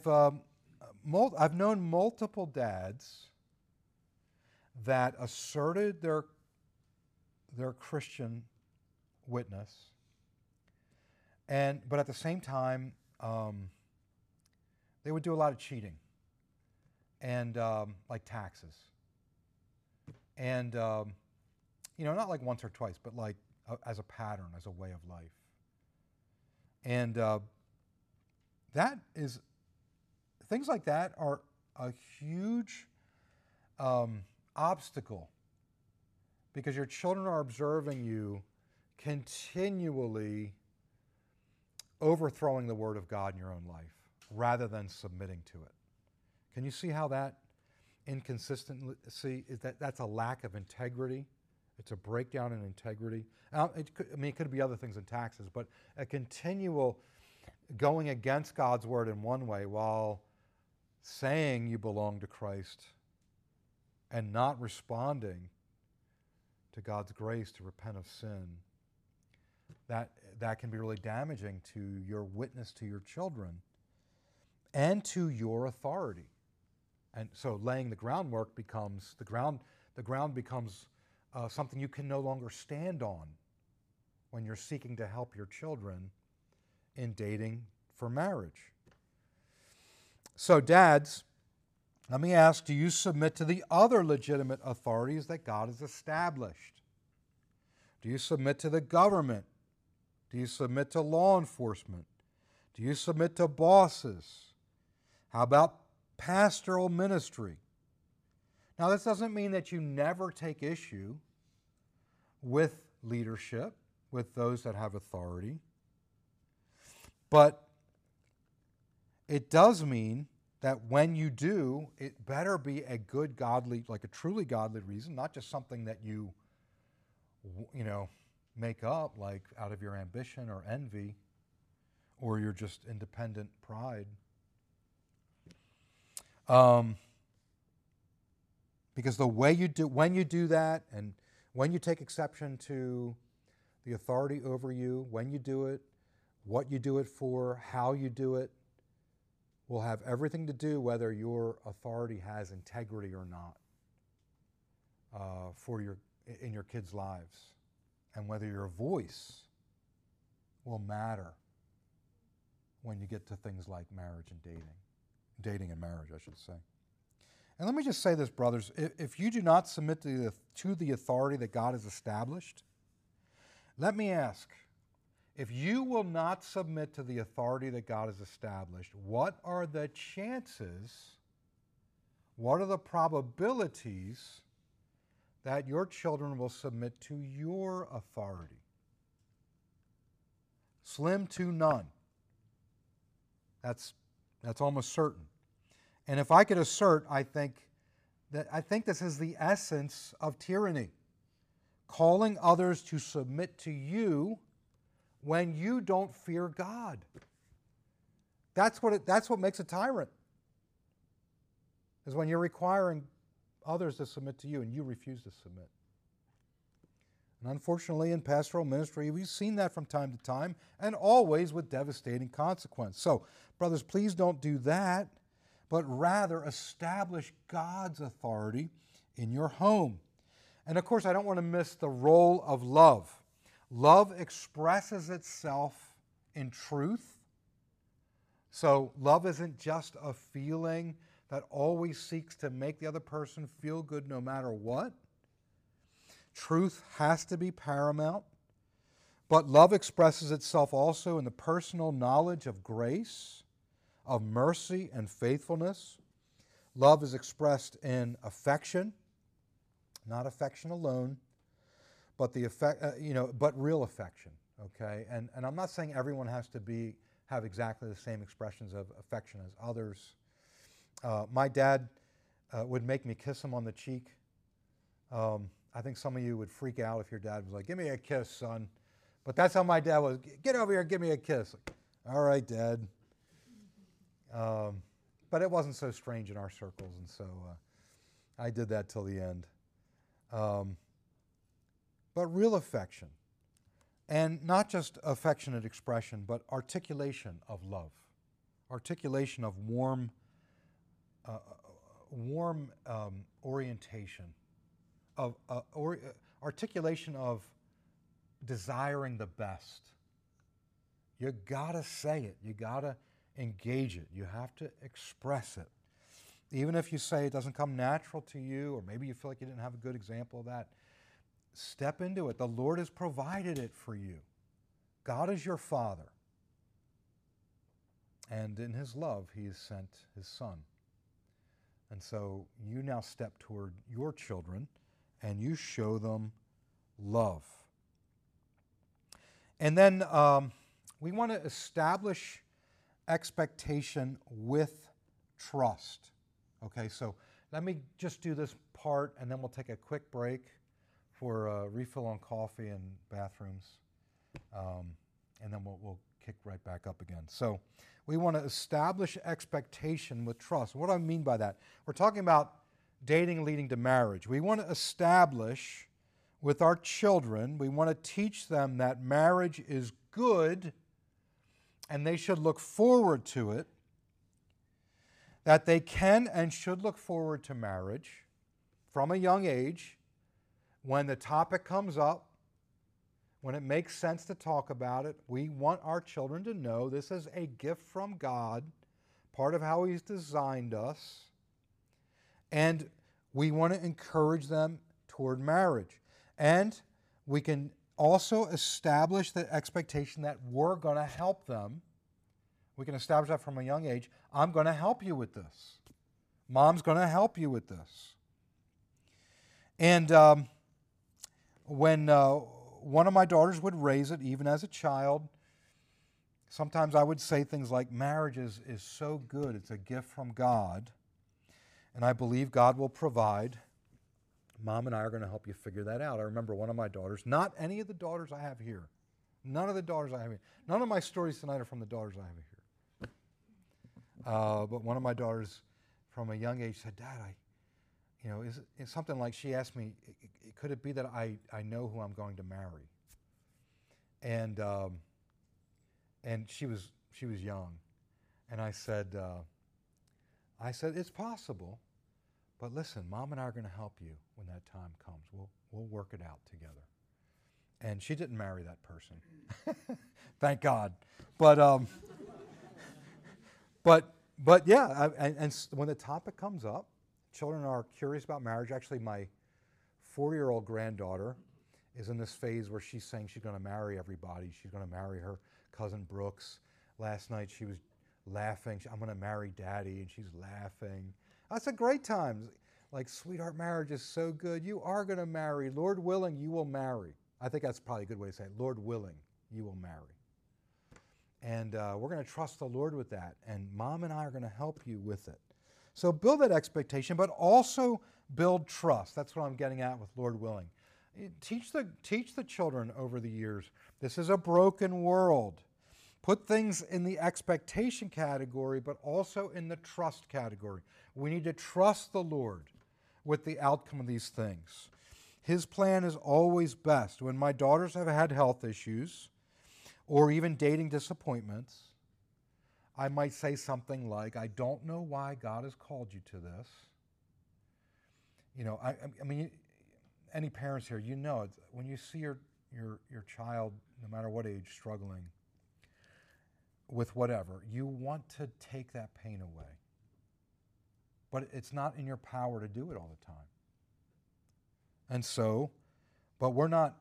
known multiple dads that asserted their Christian witness, but at the same time, they would do a lot of cheating, and like taxes, and not like once or twice, but like as a pattern, as a way of life, and things like that are a huge obstacle, because your children are observing you continually overthrowing the Word of God in your own life rather than submitting to it. Can you see how that inconsistency is? That's a lack of integrity. It's a breakdown in integrity. It could be other things in taxes, but a continual going against God's Word in one way while saying you belong to Christ and not responding to God's grace to repent of sin. That can be really damaging to your witness to your children and to your authority. And so laying the groundwork becomes, the ground becomes something you can no longer stand on when you're seeking to help your children in dating for marriage. So dads, let me ask, do you submit to the other legitimate authorities that God has established? Do you submit to the government? Do you submit to law enforcement? Do you submit to bosses? How about pastoral ministry? Now, this doesn't mean that you never take issue with leadership, with those that have authority. But it does mean that when you do, it better be a good, godly, like a truly godly reason, not just something that you make up, like out of your ambition or envy, or your just independent pride. Because the way you do, when you do that, and when you take exception to the authority over you, when you do it, what you do it for, how you do it, will have everything to do whether your authority has integrity or not in your kids' lives, and whether your voice will matter when you get to things like marriage and dating and marriage, I should say. And let me just say this, brothers, if you do not submit to the authority that God has established, let me ask, if you will not submit to the authority that God has established, what are the chances, what are the probabilities that your children will submit to your authority? Slim to none. That's almost certain. And if I could assert, I think this is the essence of tyranny. Calling others to submit to you when you don't fear God. That's what makes a tyrant. Is when you're requiring others to submit to you and you refuse to submit. And unfortunately, in pastoral ministry, we've seen that from time to time, and always with devastating consequence. So, brothers, please don't do that, but rather establish God's authority in your home. And of course, I don't want to miss the role of love. Love expresses itself in truth. So love isn't just a feeling that always seeks to make the other person feel good no matter what. Truth has to be paramount. But love expresses itself also in the personal knowledge of grace, of mercy and faithfulness. Love is expressed in affection, not affection alone, but but real affection. Okay, and I'm not saying everyone has to have exactly the same expressions of affection as others. My dad would make me kiss him on the cheek. I think some of you would freak out if your dad was like, "Give me a kiss, son." But that's how my dad was. "Get over here and give me a kiss." "All right, Dad." But it wasn't so strange in our circles, and so I did that till the end. But real affection, and not just affectionate expression, but articulation of love, articulation of warm orientation, of articulation of desiring the best. You gotta say it. You gotta engage it. You have to express it. Even if you say it doesn't come natural to you, or maybe you feel like you didn't have a good example of that, step into it. The Lord has provided it for you. God is your Father. And in His love, He has sent His Son. And so you now step toward your children and you show them love. And then we want to establish expectation with trust. Okay, so let me just do this part, and then we'll take a quick break for a refill on coffee and bathrooms, and then we'll kick right back up again. So we want to establish expectation with trust. What do I mean by that? We're talking about dating leading to marriage. We want to establish with our children, we want to teach them that marriage is good and they should look forward to it, that they can and should look forward to marriage from a young age when the topic comes up, when it makes sense to talk about it. We want our children to know this is a gift from God, part of how He's designed us, and we want to encourage them toward marriage. And we can also establish the expectation that we're going to help them. We can establish that from a young age. I'm going to help you with this. Mom's going to help you with this. And when one of my daughters would raise it, even as a child, sometimes I would say things like, marriage is so good. It's a gift from God. And I believe God will provide. Mom and I are going to help you figure that out. I remember one of my daughters, not any of the daughters I have here. None of the daughters I have here. None of my stories tonight are from the daughters I have here. But one of my daughters from a young age said, Dad, it's something like she asked me, could it be that I know who I'm going to marry? And she was young. And I said, it's possible. But listen, Mom and I are going to help you when that time comes. We'll work it out together. And she didn't marry that person. Thank God. But yeah, and when the topic comes up, children are curious about marriage. Actually, my 4-year-old granddaughter is in this phase where she's saying she's going to marry everybody. She's going to marry her cousin Brooks. Last night she was laughing. I'm going to marry Daddy, and she's laughing. That's a great time. Like, sweetheart, marriage is so good. You are going to marry. Lord willing, you will marry. I think that's probably a good way to say it. Lord willing, you will marry. And we're going to trust the Lord with that. And Mom and I are going to help you with it. So build that expectation, but also build trust. That's what I'm getting at with Lord willing. Teach the children over the years. This is a broken world. Put things in the expectation category, but also in the trust category. We need to trust the Lord with the outcome of these things. His plan is always best. When my daughters have had health issues or even dating disappointments, I might say something like, I don't know why God has called you to this. I mean, any parents here, when you see your child, no matter what age, struggling with whatever, you want to take that pain away. But it's not in your power to do it all the time. And so, but we're not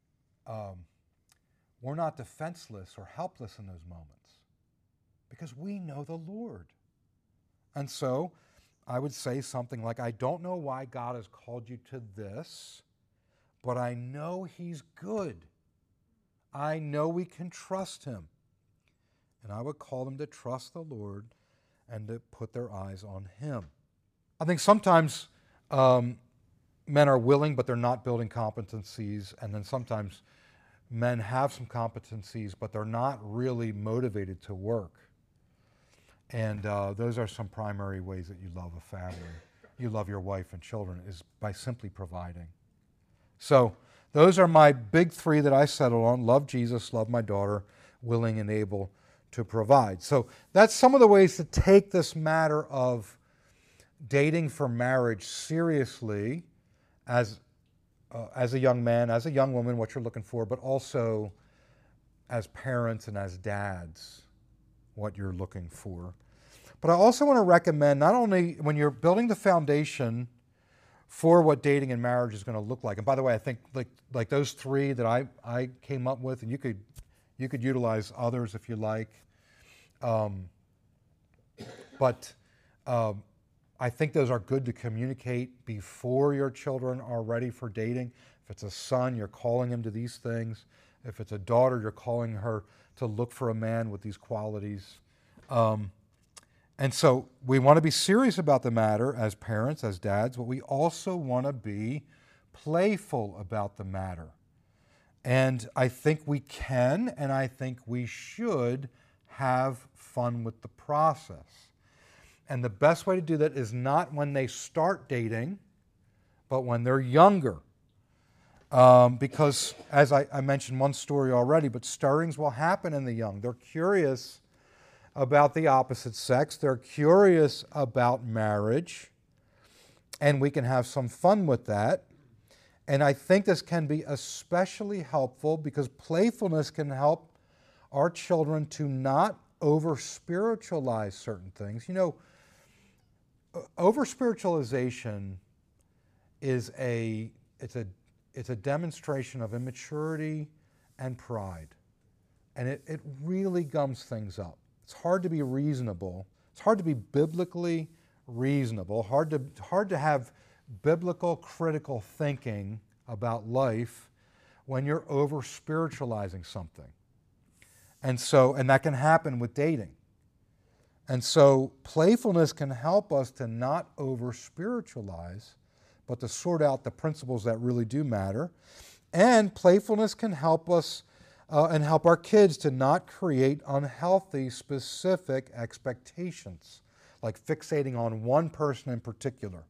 defenseless or helpless in those moments because we know the Lord. And so I would say something like, I don't know why God has called you to this, but I know He's good. I know we can trust Him. And I would call them to trust the Lord and to put their eyes on Him. I think sometimes men are willing, but they're not building competencies. And then sometimes men have some competencies, but they're not really motivated to work. And those are some primary ways that you love a family. You love your wife and children is by simply providing. So those are my big 3 that I settled on. Love Jesus, love my daughter, willing and able to provide. So that's some of the ways to take this matter of dating for marriage seriously as a young man, as a young woman, what you're looking for, but also as parents and as dads, what you're looking for. But I also want to recommend, not only when you're building the foundation for what dating and marriage is going to look like, and by the way, I think like those 3 that I came up with, and you could utilize others if you like. But I think those are good to communicate before your children are ready for dating. If it's a son, you're calling him to these things. If it's a daughter, you're calling her to look for a man with these qualities. And so we want to be serious about the matter as parents, as dads, but we also want to be playful about the matter. And I think we can, and I think we should have fun with the process. And the best way to do that is not when they start dating, but when they're younger. Because, as I mentioned one story already, but stirrings will happen in the young. They're curious about the opposite sex. They're curious about marriage. And we can have some fun with that. And I think this can be especially helpful because playfulness can help our children to not over-spiritualize certain things. You know, over-spiritualization is it's a demonstration of immaturity and pride. And it really gums things up. It's hard to be reasonable. It's hard to be biblically reasonable, hard to have biblical critical thinking about life when you're over-spiritualizing something. And that can happen with dating. And so playfulness can help us to not over-spiritualize, but to sort out the principles that really do matter. And playfulness can help us and help our kids to not create unhealthy, specific expectations, like fixating on one person in particular.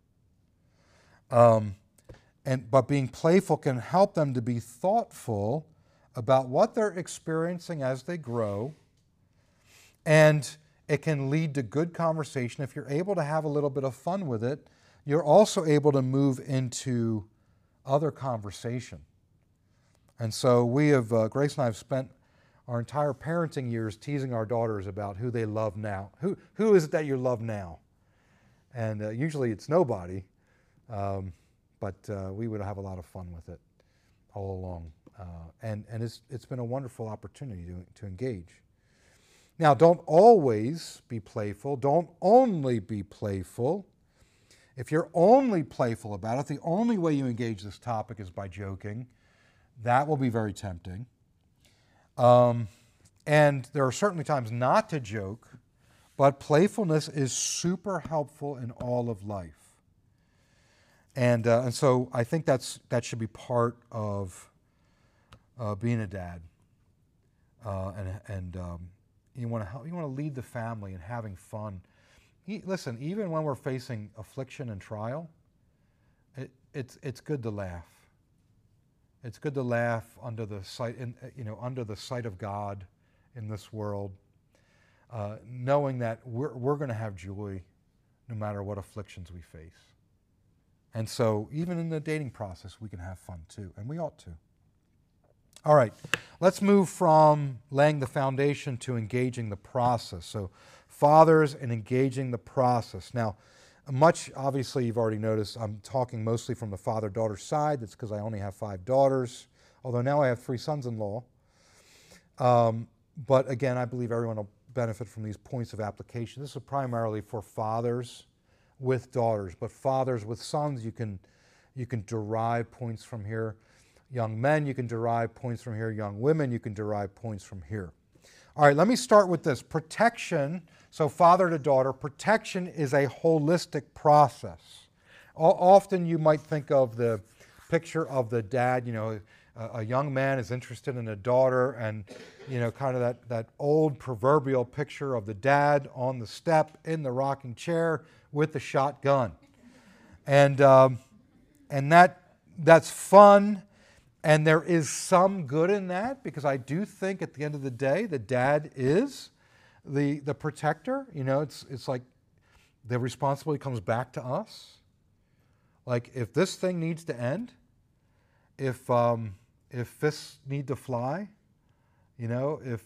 But being playful can help them to be thoughtful about what they're experiencing as they grow, and it can lead to good conversation. If you're able to have a little bit of fun with it, you're also able to move into other conversation. And so Grace and I have spent our entire parenting years teasing our daughters about who they love now. Who is it that you love now? And usually it's nobody, but we would have a lot of fun with it all along. And it's been a wonderful opportunity to engage. Now, don't always be playful. Don't only be playful. If you're only playful about it, the only way you engage this topic is by joking. That will be very tempting. And there are certainly times not to joke, but playfulness is super helpful in all of life. And so I think that should be part of being a dad. You want to lead the family in having fun. Listen, even when we're facing affliction and trial, it's good to laugh. It's good to laugh under the sight of God in this world, knowing that we're going to have joy no matter what afflictions we face. And so even in the dating process, we can have fun too, and we ought to. All right, let's move from laying the foundation to engaging the process. So fathers and engaging the process. Now, obviously, you've already noticed, I'm talking mostly from the father-daughter side. That's because I only have 5 daughters, although now I have 3 sons-in-law. But again, I believe everyone will benefit from these points of application. This is primarily for fathers with daughters, but fathers with sons, you can derive points from here. Young men, you can derive points from here. Young women, you can derive points from here. All right, let me start with this. Protection, so father to daughter, protection is a holistic process. Often you might think of the picture of the dad, a young man is interested in a daughter, and kind of that old proverbial picture of the dad on the step in the rocking chair with the shotgun. And that's fun. And there is some good in that, because I do think at the end of the day, the dad is the protector. It's like the responsibility comes back to us. Like, if this thing needs to end, if fists need to fly, if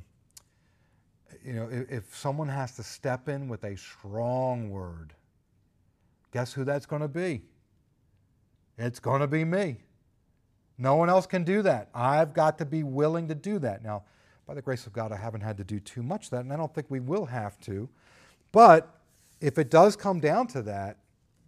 someone has to step in with a strong word, guess who that's going to be? It's going to be me. No one else can do that. I've got to be willing to do that. Now, by the grace of God, I haven't had to do too much of that, and I don't think we will have to. But if it does come down to that,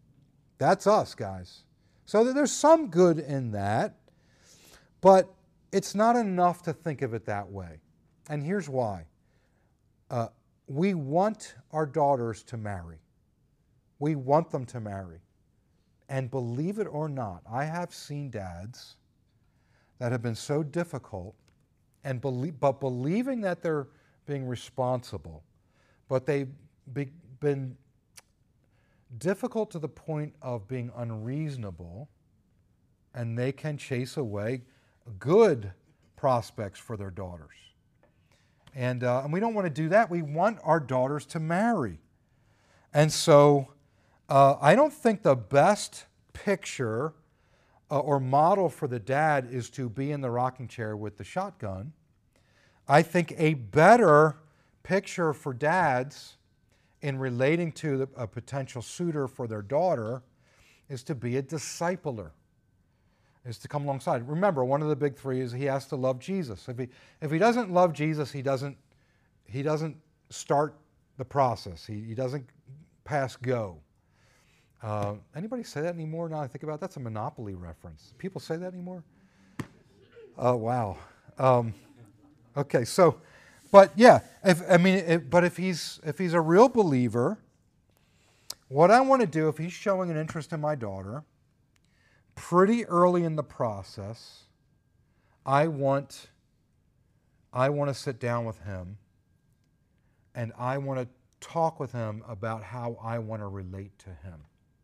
that's us, guys. So there's some good in that. But it's not enough to think of it that way. And here's why. We want our daughters to marry. We want them to marry. And believe it or not, I have seen dads that have been so difficult, but believing that they're being responsible, but they've been difficult to the point of being unreasonable, and they can chase away good prospects for their daughters. And we don't want to do that. We want our daughters to marry. And so I don't think the best picture or model for the dad is to be in the rocking chair with the shotgun. I think a better picture for dads in relating to a potential suitor for their daughter is to be a discipler, is to come alongside. Remember, one of the big three is he has to love Jesus. If he doesn't love Jesus, he doesn't start the process. He doesn't pass go. Anybody say that anymore? Now I think about it, that's a Monopoly reference. People say that anymore? Oh, wow. Okay, so, but yeah, if he's a real believer, what I want to do, if he's showing an interest in my daughter, pretty early in the process, I want to sit down with him, and I want to talk with him about how I want to relate to him.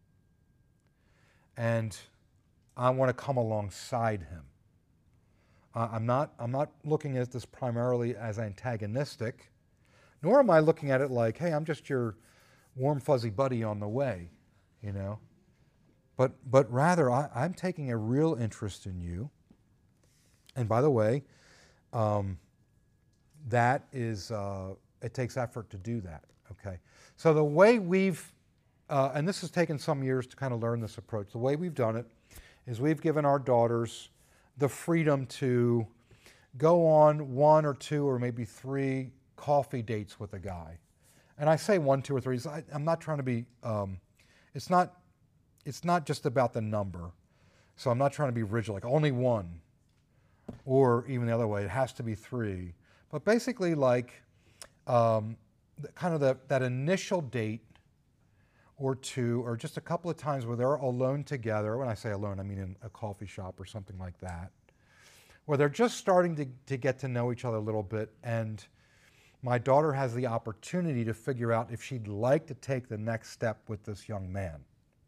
And I want to come alongside him. I'm not looking at this primarily as antagonistic, nor am I looking at it like, hey, I'm just your warm, fuzzy buddy on the way, you know. But rather, I'm taking a real interest in you. And by the way, that is, it takes effort to do that, okay? So the way we've, and this has taken some years to kind of learn this approach, the way we've done it is we've given our daughters the freedom to go on 1 or 2 or maybe 3 coffee dates with a guy. And I say 1, 2, or 3. I'm not trying to be, it's not just about the number. So I'm not trying to be rigid, like only 1. Or even the other way, it has to be 3. But basically like kind of that initial date or 2, or just a couple of times where they're alone together. When I say alone, I mean in a coffee shop or something like that, where they're just starting to get to know each other a little bit, and my daughter has the opportunity to figure out if she'd like to take the next step with this young man.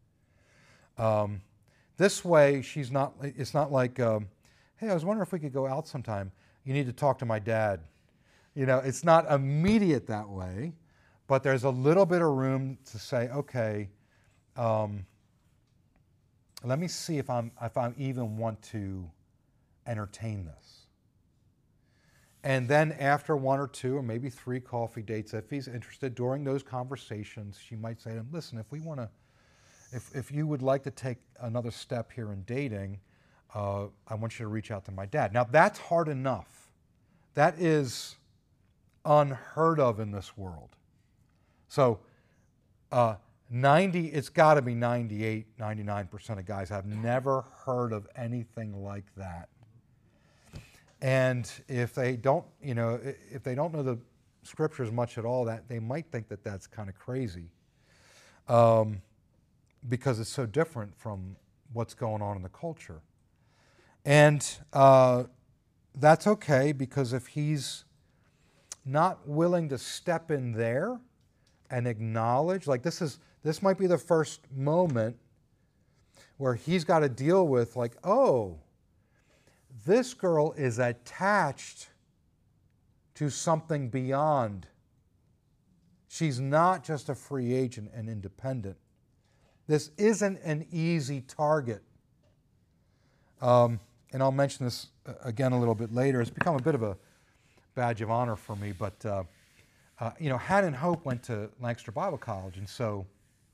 This way, it's not like, hey, I was wondering if we could go out sometime. You need to talk to my dad. You know, it's not immediate that way. But there's a little bit of room to say, okay, let me see if I even want to entertain this. And then after 1 or 2 or maybe 3 coffee dates, if he's interested during those conversations, she might say to him, listen, if you would like to take another step here in dating, I want you to reach out to my dad. Now that's hard enough. That is unheard of in this world. So it's got to be 98, 99% of guys have never heard of anything like that. And if they don't know the scriptures much at all, that they might think that that's kind of crazy, because it's so different from what's going on in the culture. And that's okay, because if he's not willing to step in there and acknowledge, like this might be the first moment where he's got to deal with, like, oh, this girl is attached to something beyond. She's not just a free agent and independent. This isn't an easy target. And I'll mention this again a little bit later. It's become a bit of a badge of honor for me, but Had and Hope went to Lancaster Bible College, and so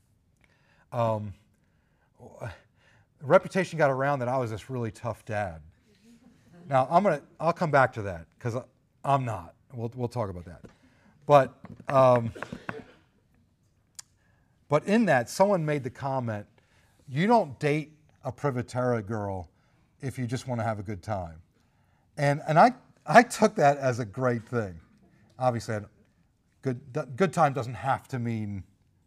reputation got around that I was this really tough dad. Now I'll come back to that, because I'm not. We'll talk about that. But in that, someone made the comment, you don't date a Privatera girl if you just want to have a good time. And I took that as a great thing. Obviously, good time doesn't have to mean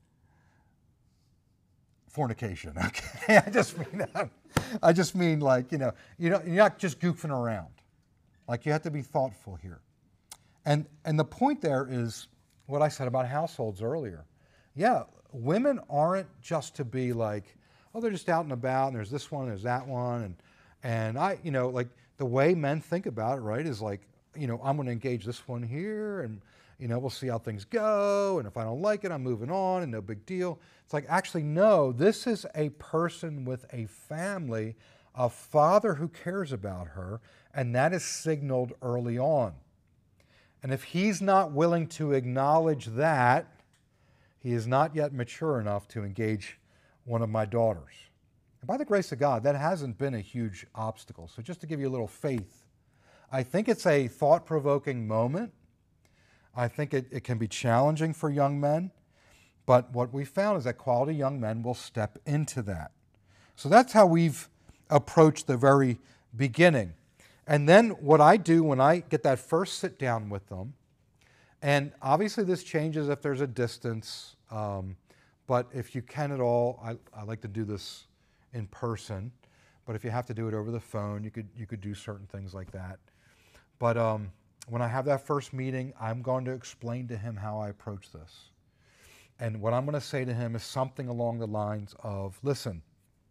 fornication. Okay, I just mean like you're not just goofing around. Like you have to be thoughtful here. And the point there is what I said about households earlier. Yeah, women aren't just to be like, oh, they're just out and about, and there's this one, there's that one, and I, like the way men think about it, right, is like, I'm going to engage this one here, and we'll see how things go, and if I don't like it, I'm moving on, and no big deal. It's like, actually, no, this is a person with a family, a father who cares about her, and that is signaled early on. And if he's not willing to acknowledge that, he is not yet mature enough to engage one of my daughters. And by the grace of God, that hasn't been a huge obstacle. So just to give you a little faith, I think it's a thought-provoking moment. I think it can be challenging for young men. But what we found is that quality young men will step into that. So that's how we've approached the very beginning. And then what I do when I get that first sit down with them, and obviously this changes if there's a distance, but if you can at all, I like to do this in person, but if you have to do it over the phone, you could do certain things like that. But when I have that first meeting, I'm going to explain to him how I approach this. And what I'm going to say to him is something along the lines of, listen,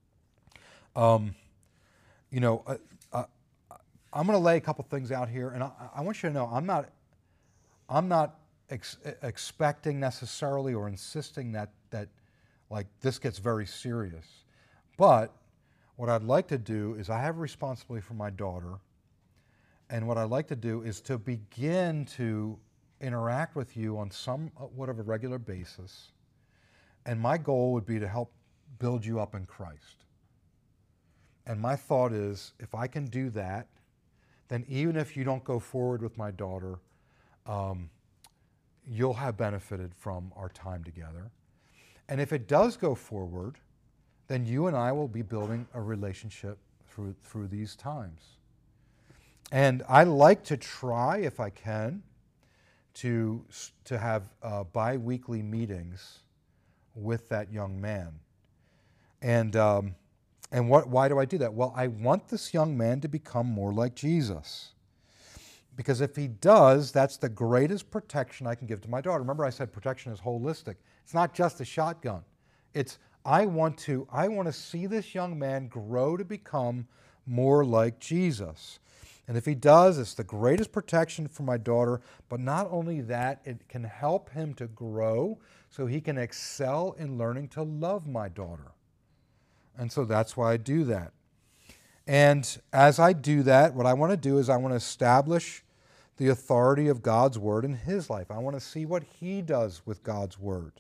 I'm going to lay a couple things out here, and I want you to know I'm not expecting necessarily or insisting that like this gets very serious. But what I'd like to do is I have a responsibility for my daughter, and what I'd like to do is to begin to interact with you on somewhat of a regular basis, and my goal would be to help build you up in Christ. And my thought is, if I can do that, then even if you don't go forward with my daughter, you'll have benefited from our time together. And if it does go forward, then you and I will be building a relationship through these times. And I like to try, if I can, to have bi-weekly meetings with that young man. And why do I do that? Well, I want this young man to become more like Jesus. Because if he does, that's the greatest protection I can give to my daughter. Remember I said protection is holistic. It's not just a shotgun. I want to see this young man grow to become more like Jesus. And if he does, it's the greatest protection for my daughter. But not only that, it can help him to grow so he can excel in learning to love my daughter. And so that's why I do that. And as I do that, what I want to do is I want to establish the authority of God's Word in his life. I want to see what he does with God's Word.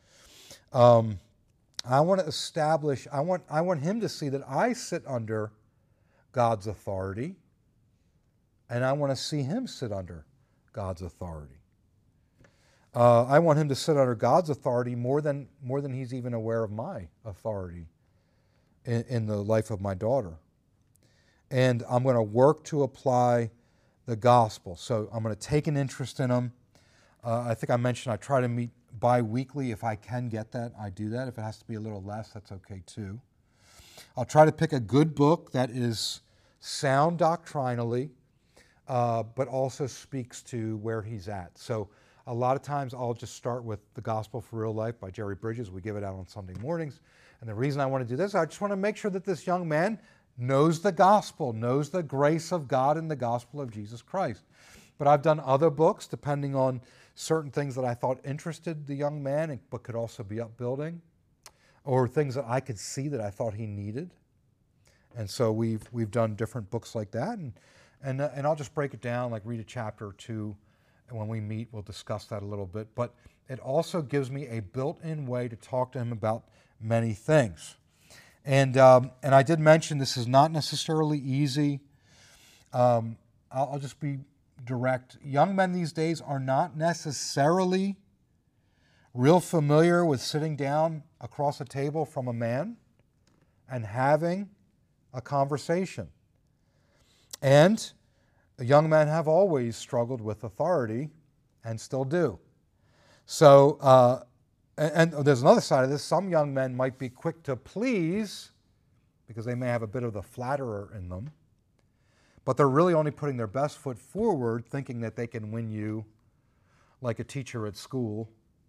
I want to establish, I want him to see that I sit under God's authority, and I want to see him sit under God's authority. I want him to sit under God's authority more than he's even aware of my authority in the life of my daughter. And I'm going to work to apply the gospel. So I'm going to take an interest in him. I think I mentioned I try to meet bi-weekly. If I can get that, I do that. If it has to be a little less, that's okay too. I'll try to pick a good book that is sound doctrinally, but also speaks to where he's at. So a lot of times I'll just start with The Gospel for Real Life by Jerry Bridges. We give it out on Sunday mornings. And the reason I want to do this, I just want to make sure that this young man knows the gospel, knows the grace of God in the gospel of Jesus Christ. But I've done other books depending on certain things that I thought interested the young man, but could also be upbuilding, or things that I could see that I thought he needed. And so we've done different books like that, and I'll just break it down, like read a chapter or two, and when we meet, we'll discuss that a little bit. But it also gives me a built-in way to talk to him about many things. And I did mention this is not necessarily easy. I'll just be direct. Young men these days are not necessarily real familiar with sitting down across a table from a man and having a conversation. And young men have always struggled with authority and still do. So, and there's another side of this. Some young men might be quick to please because they may have a bit of the flatterer in them, but they're really only putting their best foot forward, thinking that they can win you like a teacher at school.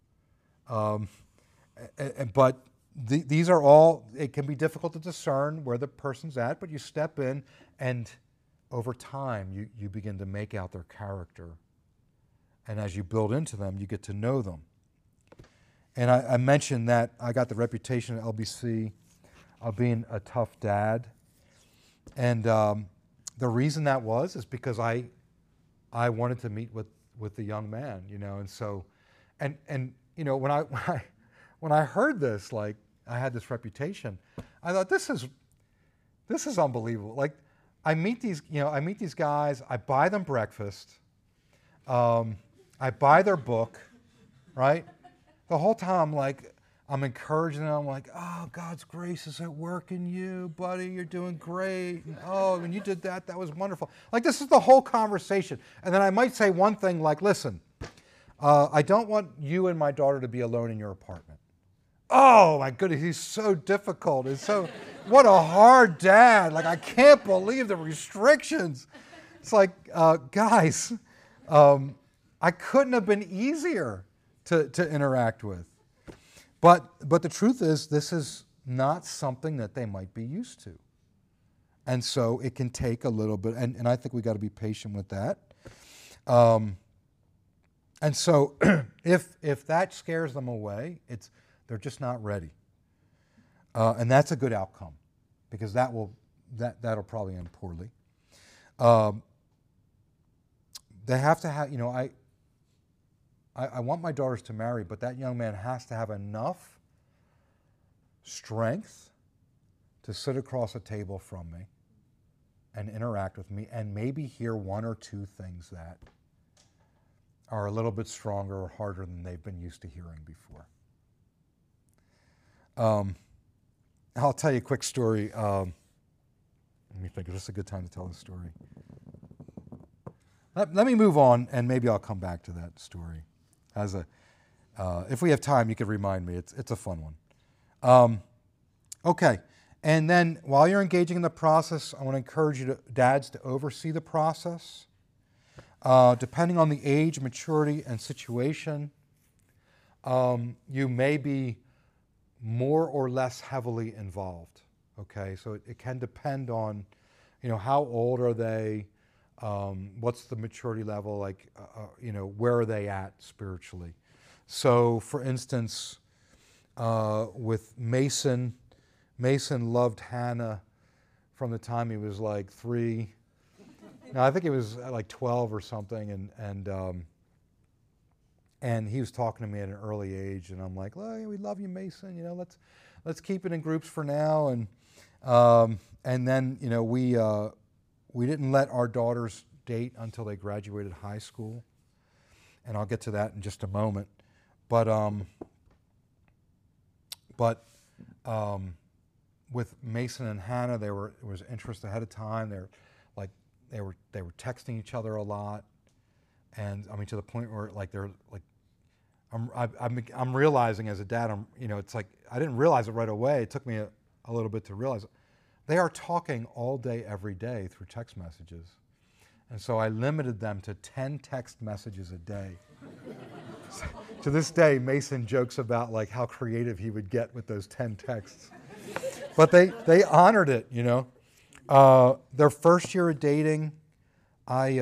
But these are all, it can be difficult to discern where the person's at, but you step in and over time you begin to make out their character. And as you build into them, you get to know them. And I mentioned that I got the reputation at LBC of being a tough dad. And the reason that was is because I wanted to meet with the young man, you know, and so, and you know, when I heard this, like I had this reputation, I thought this is unbelievable. Like I meet these guys, I buy them breakfast, I buy their book, right? The whole time I'm encouraging them. I'm like, oh, God's grace is at work in you, buddy. You're doing great. And, oh, when you did that, that was wonderful. Like this is the whole conversation. And then I might say one thing like, listen, I don't want you and my daughter to be alone in your apartment. Oh my goodness, he's so difficult. It's so, what a hard dad. Like I can't believe the restrictions. It's like, guys, I couldn't have been easier to interact with. But the truth is, this is not something that they might be used to. And so it can take a little bit, and I think we got to be patient with that. And so if that scares them away, they're just not ready. And that's a good outcome, because that'll probably end poorly. They have to have, you know, I want my daughters to marry, but that young man has to have enough strength to sit across a table from me and interact with me and maybe hear one or two things that are a little bit stronger or harder than they've been used to hearing before. I'll tell you a quick story. Let me think, is this a good time to tell this story? Let me move on, and maybe I'll come back to that story. If we have time, you could remind me. It's a fun one. Okay, and then while you're engaging in the process, I want to encourage you, dads, to oversee the process. Depending on the age, maturity, and situation, you may be more or less heavily involved. Okay, so it can depend on, you know, how old are they. What's the maturity level, like, you know, where are they at spiritually? So, for instance, with Mason loved Hannah from the time he was like 3. Now, I think he was like 12 or something, and he was talking to me at an early age, and I'm like, well, we love you, Mason, you know, let's keep it in groups for now, and then, you know, we didn't let our daughters date until they graduated high school, and I'll get to that in just a moment. But with Mason and Hannah, there was interest ahead of time. They were texting each other a lot, and I mean to the point where I'm realizing as a dad, it's like I didn't realize it right away. It took me a little bit to realize it. They are talking all day, every day through text messages. And so I limited them to 10 text messages a day. To this day, Mason jokes about like how creative he would get with those 10 texts. But they honored it, you know. Their first year of dating, I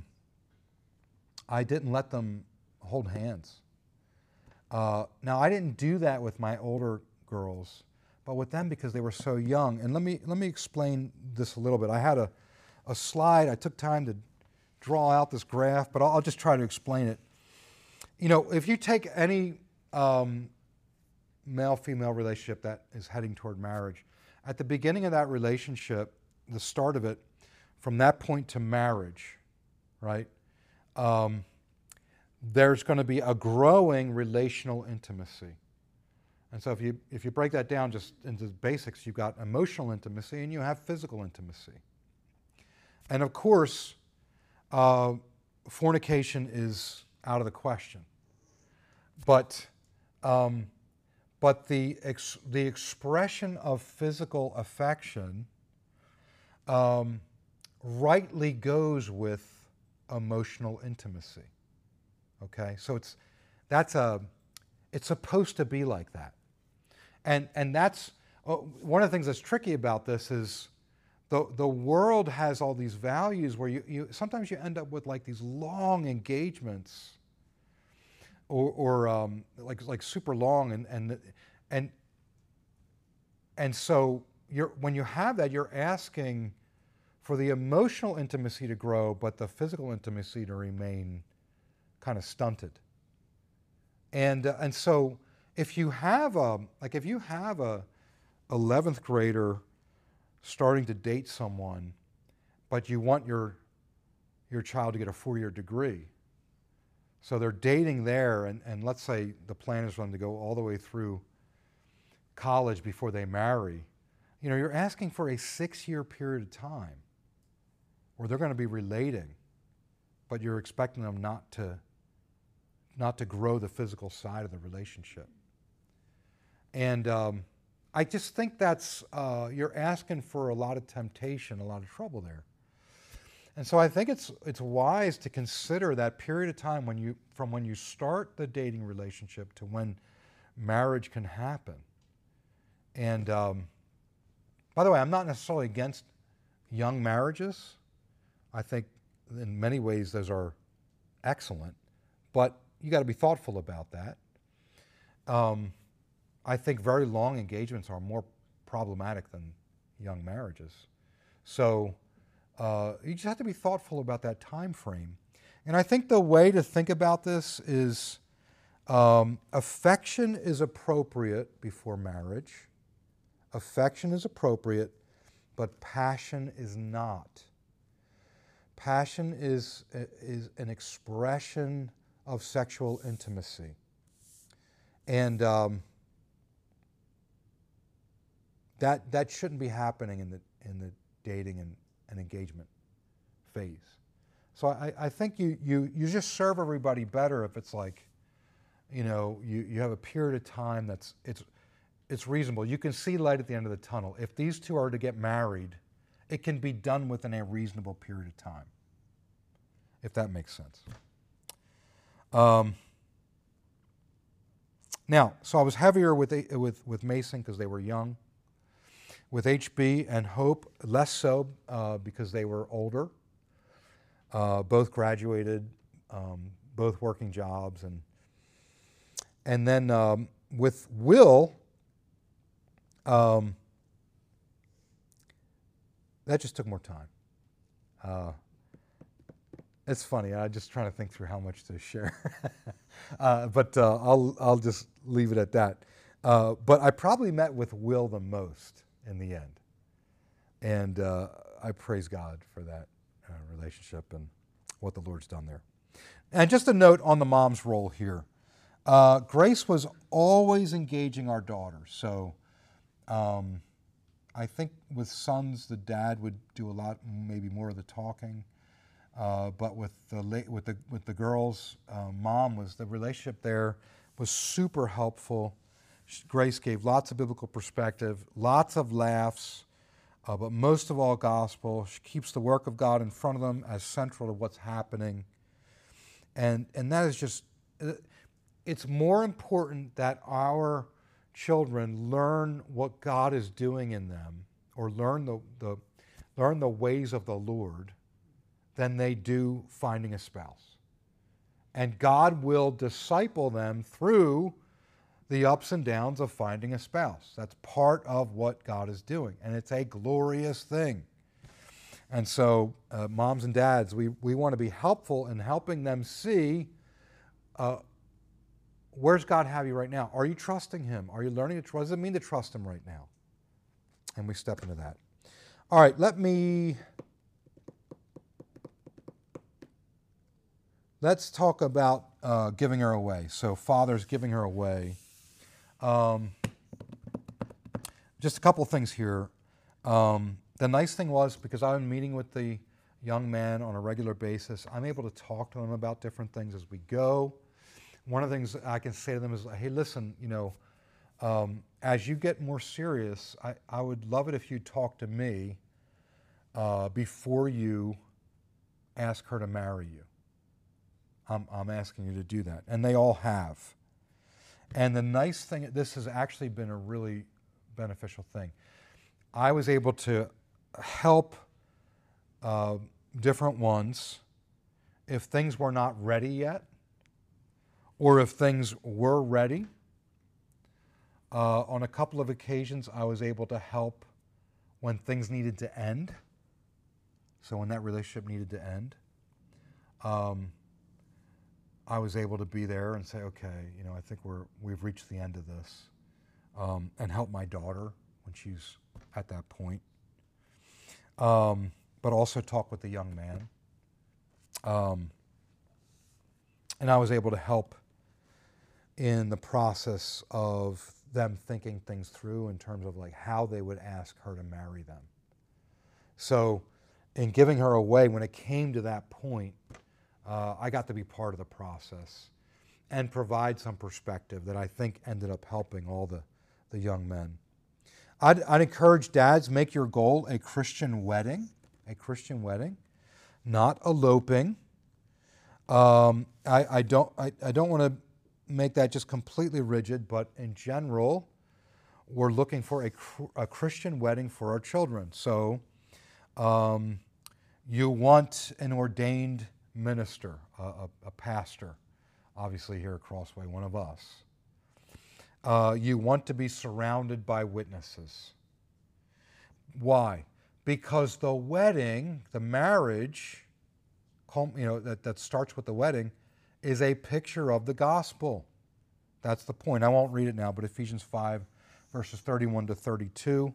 didn't let them hold hands. Now, I didn't do that with my older girls, but with them because they were so young. And let me explain this a little bit. I had a slide. I took time to draw out this graph, but I'll just try to explain it. You know, if you take any male-female relationship that is heading toward marriage, at the beginning of that relationship, the start of it, from that point to marriage, right, there's going to be a growing relational intimacy. And so if you break that down just into the basics, you've got emotional intimacy and you have physical intimacy. And of course, fornication is out of the question. But the expression of physical affection rightly goes with emotional intimacy. Okay, so it's supposed to be like that, and that's one of the things that's tricky about this is the world has all these values where you sometimes you end up with like these long engagements or like super long and so when you have that, you're asking for the emotional intimacy to grow, but the physical intimacy to remain kind of stunted. And so if you have a 11th grader starting to date someone, but you want your child to get a 4-year degree, so they're dating there, and let's say the plan is for them to go all the way through college before they marry, you're asking for a 6-year period of time where they're going to be relating, but you're expecting them not to grow the physical side of the relationship. And I just think that's, you're asking for a lot of temptation, a lot of trouble there. And so I think it's wise to consider that period of time from when you start the dating relationship to when marriage can happen. And by the way, I'm not necessarily against young marriages. I think in many ways those are excellent, but you got to be thoughtful about that. I think very long engagements are more problematic than young marriages. So you just have to be thoughtful about that time frame. And I think the way to think about this is affection is appropriate before marriage. Affection is appropriate, but passion is not. Passion is an expression of sexual intimacy. And that shouldn't be happening in the dating and engagement phase. So I think you just serve everybody better if it's like, you have a period of time it's reasonable. You can see light at the end of the tunnel. If these two are to get married, it can be done within a reasonable period of time, if that makes sense. Now, so I was heavier with Mason because they were young. With HB and Hope, less so because they were older. Both graduated, both working jobs, and then with Will, that just took more time. It's funny. I'm just trying to think through how much to share, but I'll just leave it at that. But I probably met with Will the most in the end, and I praise God for that relationship and what the Lord's done there. And just a note on the mom's role here. Grace was always engaging our daughter, so I think with sons, the dad would do a lot, maybe more of the talking. But with the girls, mom was the relationship there was super helpful. Grace gave lots of biblical perspective, lots of laughs, but most of all gospel. She keeps the work of God in front of them as central to what's happening, and that is just, it's more important that our children learn what God is doing in them, or learn the ways of the Lord, than they do finding a spouse. And God will disciple them through the ups and downs of finding a spouse. That's part of what God is doing, and it's a glorious thing. And so, moms and dads, we want to be helpful in helping them see, where's God have you right now? Are you trusting Him? Are you learning to trust? What does it mean to trust Him right now? And we step into that. All right, let's talk about giving her away. So father's giving her away. Just a couple of things here. The nice thing was, because I've been meeting with the young man on a regular basis. I'm able to talk to them about different things as we go. One of the things I can say to them is, hey, listen, as you get more serious, I would love it if you talk to me before you ask her to marry you. I'm asking you to do that. And they all have. And the nice thing, this has actually been a really beneficial thing. I was able to help different ones if things were not ready yet, or if things were ready. On a couple of occasions, I was able to help when things needed to end. So when that relationship needed to end, I was able to be there and say, okay, I think we've reached the end of this, and help my daughter when she's at that point. But also talk with the young man. And I was able to help in the process of them thinking things through in terms of like how they would ask her to marry them. So in giving her away, when it came to that point, I got to be part of the process and provide some perspective that I think ended up helping all the young men. I'd encourage dads, make your goal a Christian wedding, not eloping. I don't want to make that just completely rigid, but in general, we're looking for a Christian wedding for our children. So you want an ordained minister, a pastor, obviously here at Crossway, one of us. You want to be surrounded by witnesses. Why? Because the wedding, the marriage, that starts with the wedding, is a picture of the gospel. That's the point. I won't read it now, but Ephesians 5, verses 31 to 32.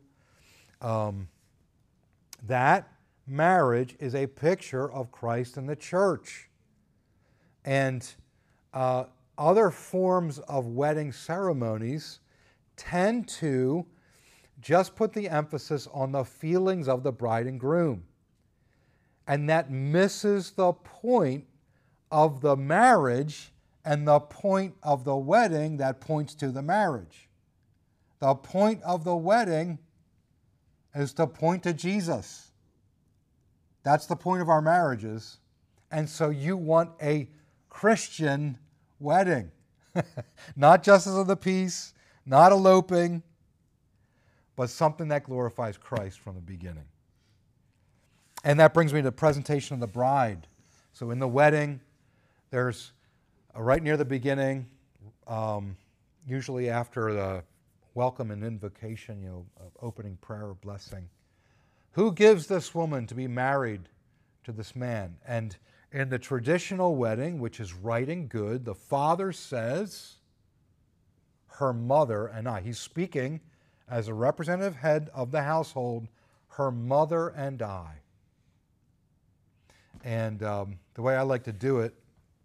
That marriage is a picture of Christ and the church. And other forms of wedding ceremonies tend to just put the emphasis on the feelings of the bride and groom. And that misses the point of the marriage and the point of the wedding that points to the marriage. The point of the wedding is to point to Jesus. That's the point of our marriages. And so you want a Christian wedding. Not justice of the peace, not eloping, but something that glorifies Christ from the beginning. And that brings me to the presentation of the bride. So in the wedding, there's right near the beginning, usually after the welcome and invocation, opening prayer or blessing. Who gives this woman to be married to this man? And in the traditional wedding, which is right and good, the father says, her mother and I. He's speaking as a representative head of the household, her mother and I. And the way I like to do it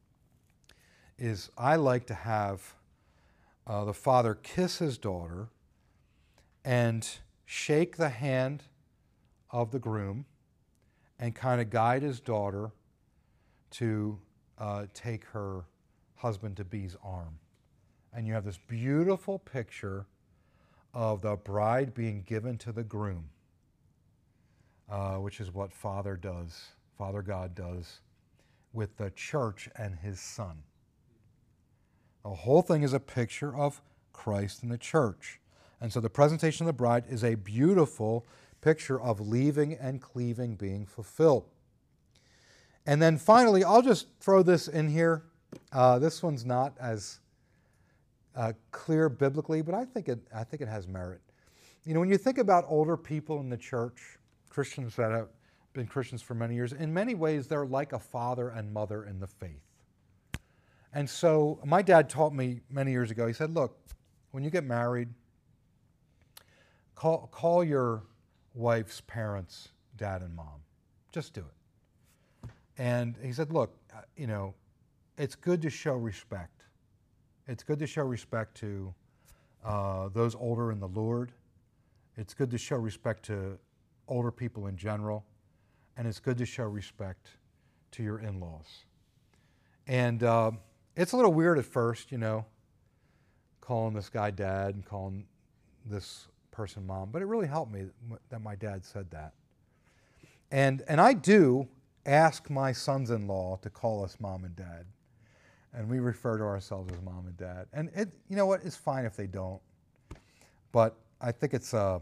is I like to have the father kiss his daughter and shake the hand of the groom and kind of guide his daughter to take her husband-to-be's arm. And you have this beautiful picture of the bride being given to the groom, which is what Father God does with the church and his son. The whole thing is a picture of Christ and the church. And so the presentation of the bride is a beautiful picture of leaving and cleaving being fulfilled. And then finally, I'll just throw this in here. This one's not as clear biblically, but I think it has merit. When you think about older people in the church, Christians that have been Christians for many years, in many ways they're like a father and mother in the faith. And so my dad taught me many years ago, he said, look, when you get married, call your wife's parents dad and mom. Just do it. And he said, look, it's good to show respect. It's good to show respect to those older in the Lord. It's good to show respect to older people in general. and it's good to show respect to your in-laws. And it's a little weird at first, calling this guy dad and calling this person mom, but it really helped me that my dad said that. And I do ask my sons-in-law to call us mom and dad, and we refer to ourselves as mom and dad. And you know what? It's fine if they don't, but I think it's a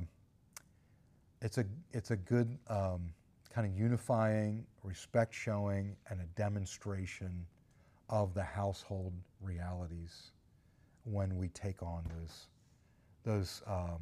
good kind of unifying, respect showing, and a demonstration of the household realities when we take on those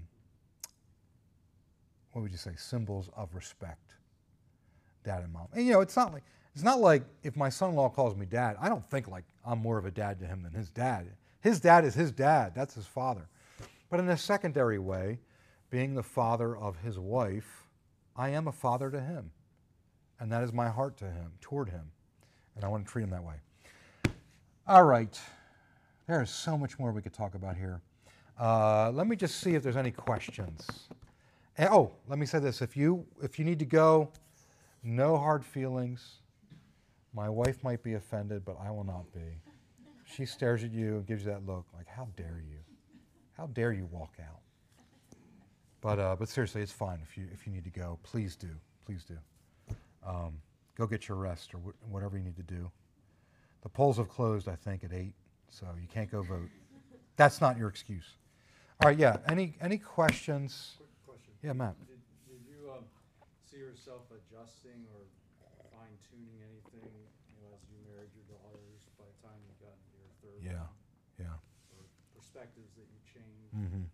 what would you say, symbols of respect, dad and mom. And it's not like if my son-in-law calls me dad, I don't think like I'm more of a dad to him than his dad. His dad is his dad, that's his father. But in a secondary way, being the father of his wife, I am a father to him. And that is my heart to him, toward him. And I want to treat him that way. All right. There is so much more we could talk about here. Let me just see if there's any questions. And, let me say this. If you need to go, no hard feelings. My wife might be offended, but I will not be. She stares at you and gives you that look like, how dare you? How dare you walk out? But seriously, it's fine if you need to go. Please do. Please do. Go get your rest or whatever you need to do. The polls have closed, I think, at 8, so you can't go vote. That's not your excuse. All right, yeah. Any questions? Quick question. Yeah, Matt. Did you see yourself adjusting or fine-tuning anything as you married your daughters by the time you got into your third one? Yeah. Or perspectives that you changed? Mm-hmm.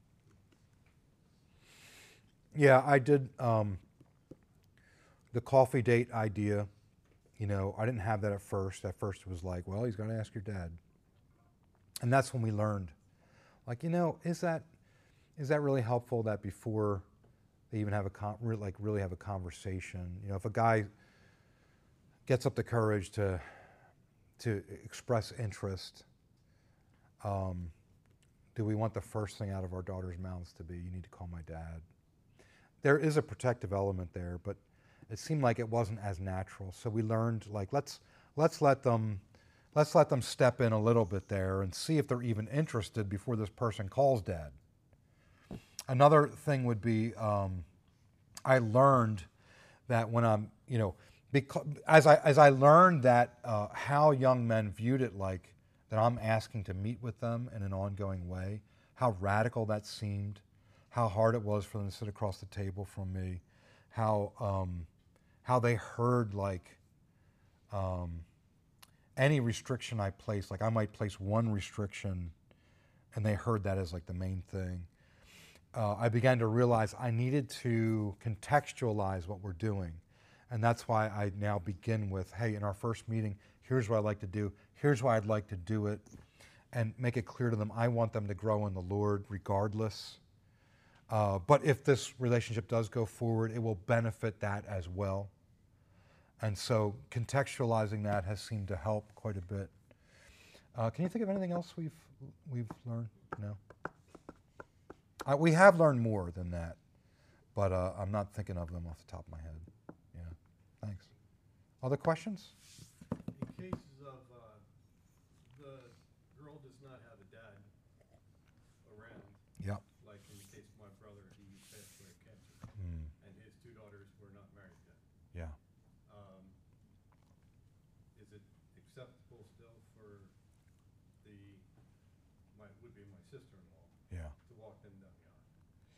Yeah, I did. The coffee date idea, I didn't have that at first. At first it was like, well, he's got to ask your dad. And that's when we learned, like, is that really helpful that before they even have really have a conversation? If a guy gets up the courage to express interest, do we want the first thing out of our daughter's mouths to be, you need to call my dad? There is a protective element there, but it seemed like it wasn't as natural. So we learned, like, let's let them step in a little bit there and see if they're even interested before this person calls dad. Another thing would be, I learned that when I'm, as I learned that how young men viewed it, like that I'm asking to meet with them in an ongoing way, how radical that seemed, how hard it was for them to sit across the table from me, how they heard like any restriction I placed, like I might place one restriction and they heard that as like the main thing. I began to realize I needed to contextualize what we're doing. And that's why I now begin with, hey, in our first meeting, here's what I'd like to do, here's why I'd like to do it, and make it clear to them I want them to grow in the Lord regardless. But if this relationship does go forward, it will benefit that as well. And so contextualizing that has seemed to help quite a bit. Can you think of anything else we've learned? No? We have learned more than that, but I'm not thinking of them off the top of my head. Yeah, thanks. Other questions? In cases of the girl does not have a dad around, Yeah. like in the case of my brother, he passed away of cancer, and his 2 daughters were not married yet. Yeah. Is it acceptable still for would be my sister-in-law Yeah. to walk them down the aisle?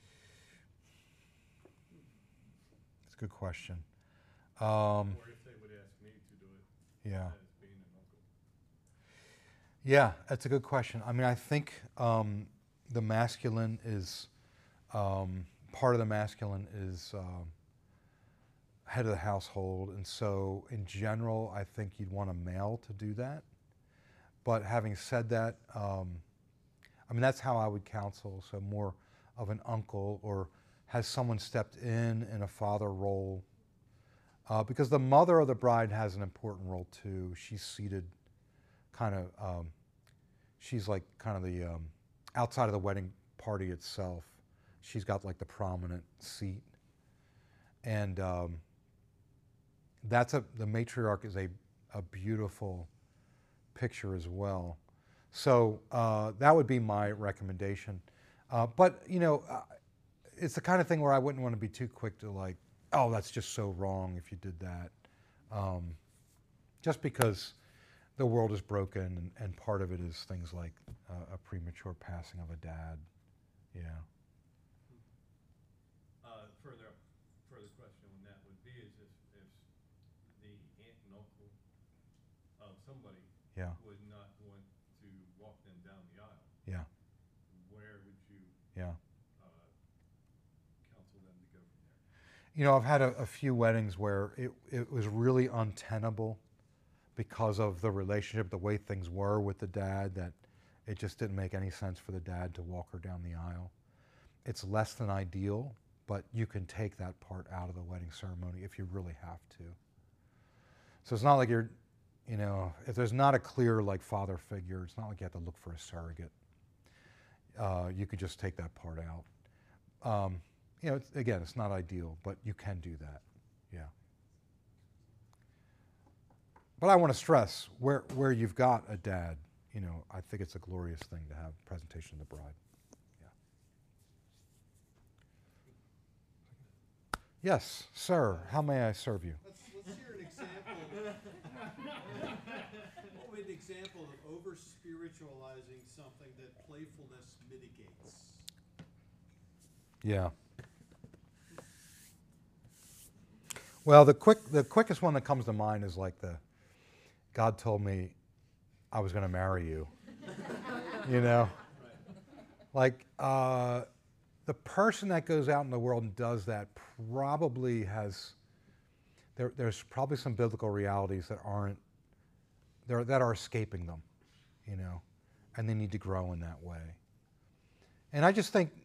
It's a good question. Or if they would ask me to do it Yeah. as being an uncle. Yeah, that's a good question. I mean, I think the masculine is, part of the masculine is head of the household. And so in general, I think you'd want a male to do that. But having said that, I mean, that's how I would counsel. So more of an uncle, or has someone stepped in a father role? Because the mother of the bride has an important role too. She's seated kind of, she's like kind of the, outside of the wedding party itself. She's got like the prominent seat. And the matriarch is a beautiful picture as well. So that would be my recommendation. But it's the kind of thing where I wouldn't want to be too quick to like, oh, that's just so wrong if you did that. Just because the world is broken, and part of it is things like a premature passing of a dad. Yeah. Further question on that would be is if the aunt and uncle of somebody Yeah. would not want to walk them down the aisle, Yeah. where would you Yeah. counsel them to go from there? I've had a few weddings where it was really untenable because of the relationship, the way things were with the dad, that it just didn't make any sense for the dad to walk her down the aisle. It's less than ideal, but you can take that part out of the wedding ceremony if you really have to. So it's not like you're, if there's not a clear like father figure, it's not like you have to look for a surrogate. You could just take that part out. Again, it's not ideal, but you can do that. Yeah. But I want to stress where you've got a dad, I think it's a glorious thing to have presentation of the bride. Yeah. Yes, sir. How may I serve you? Let's hear an example. What would an example of over-spiritualizing something that playfulness mitigates? Yeah. Well, the quickest one that comes to mind is like God told me I was going to marry you. Like the person that goes out in the world and does that probably has, there's probably some biblical realities that are escaping them, and they need to grow in that way. And I just think,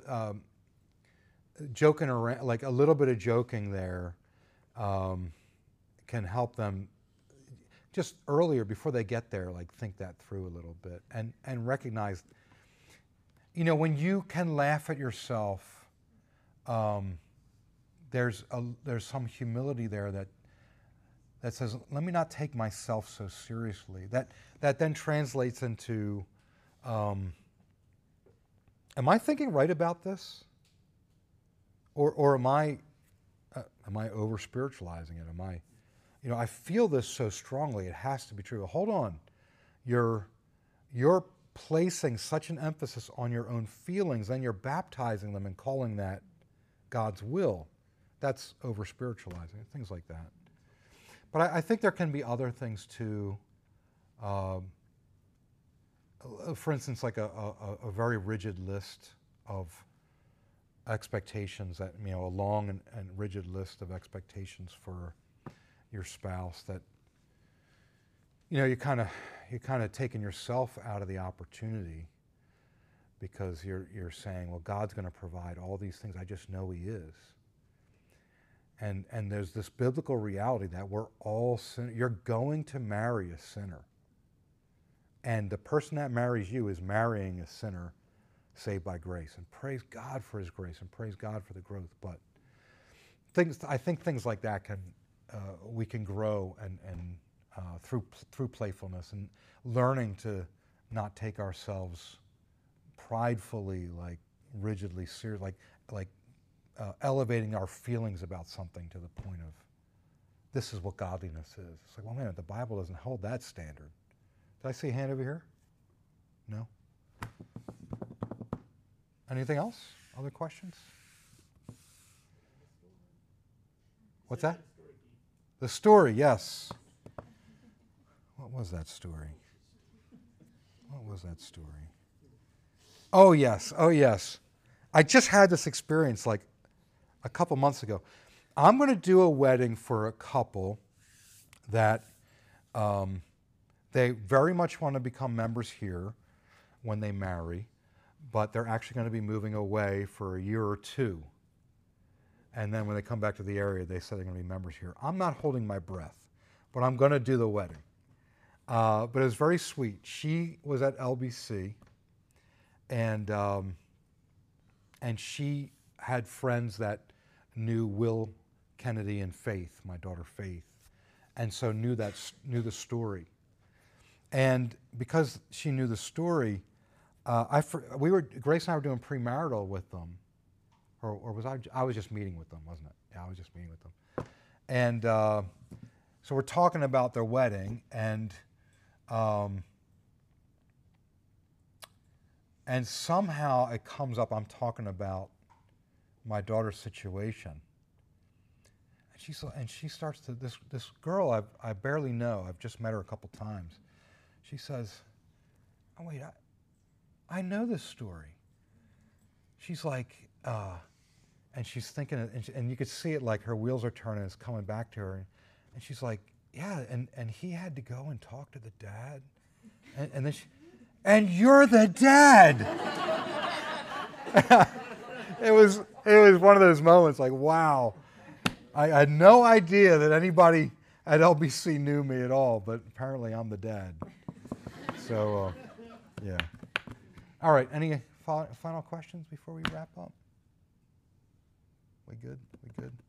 joking around, like a little bit of joking there can help them just earlier before they get there, like think that through a little bit and recognize, when you can laugh at yourself, there's some humility there that says, let me not take myself so seriously. That then translates into, am I thinking right about this? Or am I over spiritualizing it? Am I, I feel this so strongly, it has to be true. Hold on, you're placing such an emphasis on your own feelings, and you're baptizing them and calling that God's will. That's over spiritualizing it, things like that. But I think there can be other things too. For instance, like a very rigid list of expectations, that a long and rigid list of expectations for your spouse, that you kind of taking yourself out of the opportunity, because you're saying, well, God's going to provide all these things, I just know He is. And there's this biblical reality that we're all sinners. You're going to marry a sinner, and the person that marries you is marrying a sinner saved by grace. And praise God for His grace, and praise God for the growth. But I think things like that we can grow and through playfulness, and learning to not take ourselves pridefully, like rigidly serious, like elevating our feelings about something to the point of, this is what godliness is. It's like, well, man, the Bible doesn't hold that standard. Did I see a hand over here? No? Anything else? Other questions? What's that? The story, yes. What was that story? What was that story? Oh, yes. Oh, yes. I just had this experience like a couple months ago. I'm going to do a wedding for a couple that they very much want to become members here when they marry, but they're actually going to be moving away for a year or two. And then when they come back to the area, they say they're going to be members here. I'm not holding my breath, but I'm going to do the wedding. But it was very sweet. She was at LBC, and she had friends that knew Will Kennedy and Faith, my daughter Faith, and so knew the story. And because she knew the story, Grace and I were doing premarital with them, or was I? I was just meeting with them, wasn't it? Yeah, I was just meeting with them. And so we're talking about their wedding, and somehow it comes up. I'm talking about my daughter's situation, and she starts to this girl I barely know. I've just met her a couple times. She says, "Oh wait, I know this story." She's like, and she's thinking, and you could see it like her wheels are turning. It's coming back to her, and she's like, "Yeah," and he had to go and talk to the dad, and then and you're the dad. It was one of those moments like, wow, I had no idea that anybody at LBC knew me at all, but apparently I'm the dad. So, yeah. All right, any final questions before we wrap up? We good? We good?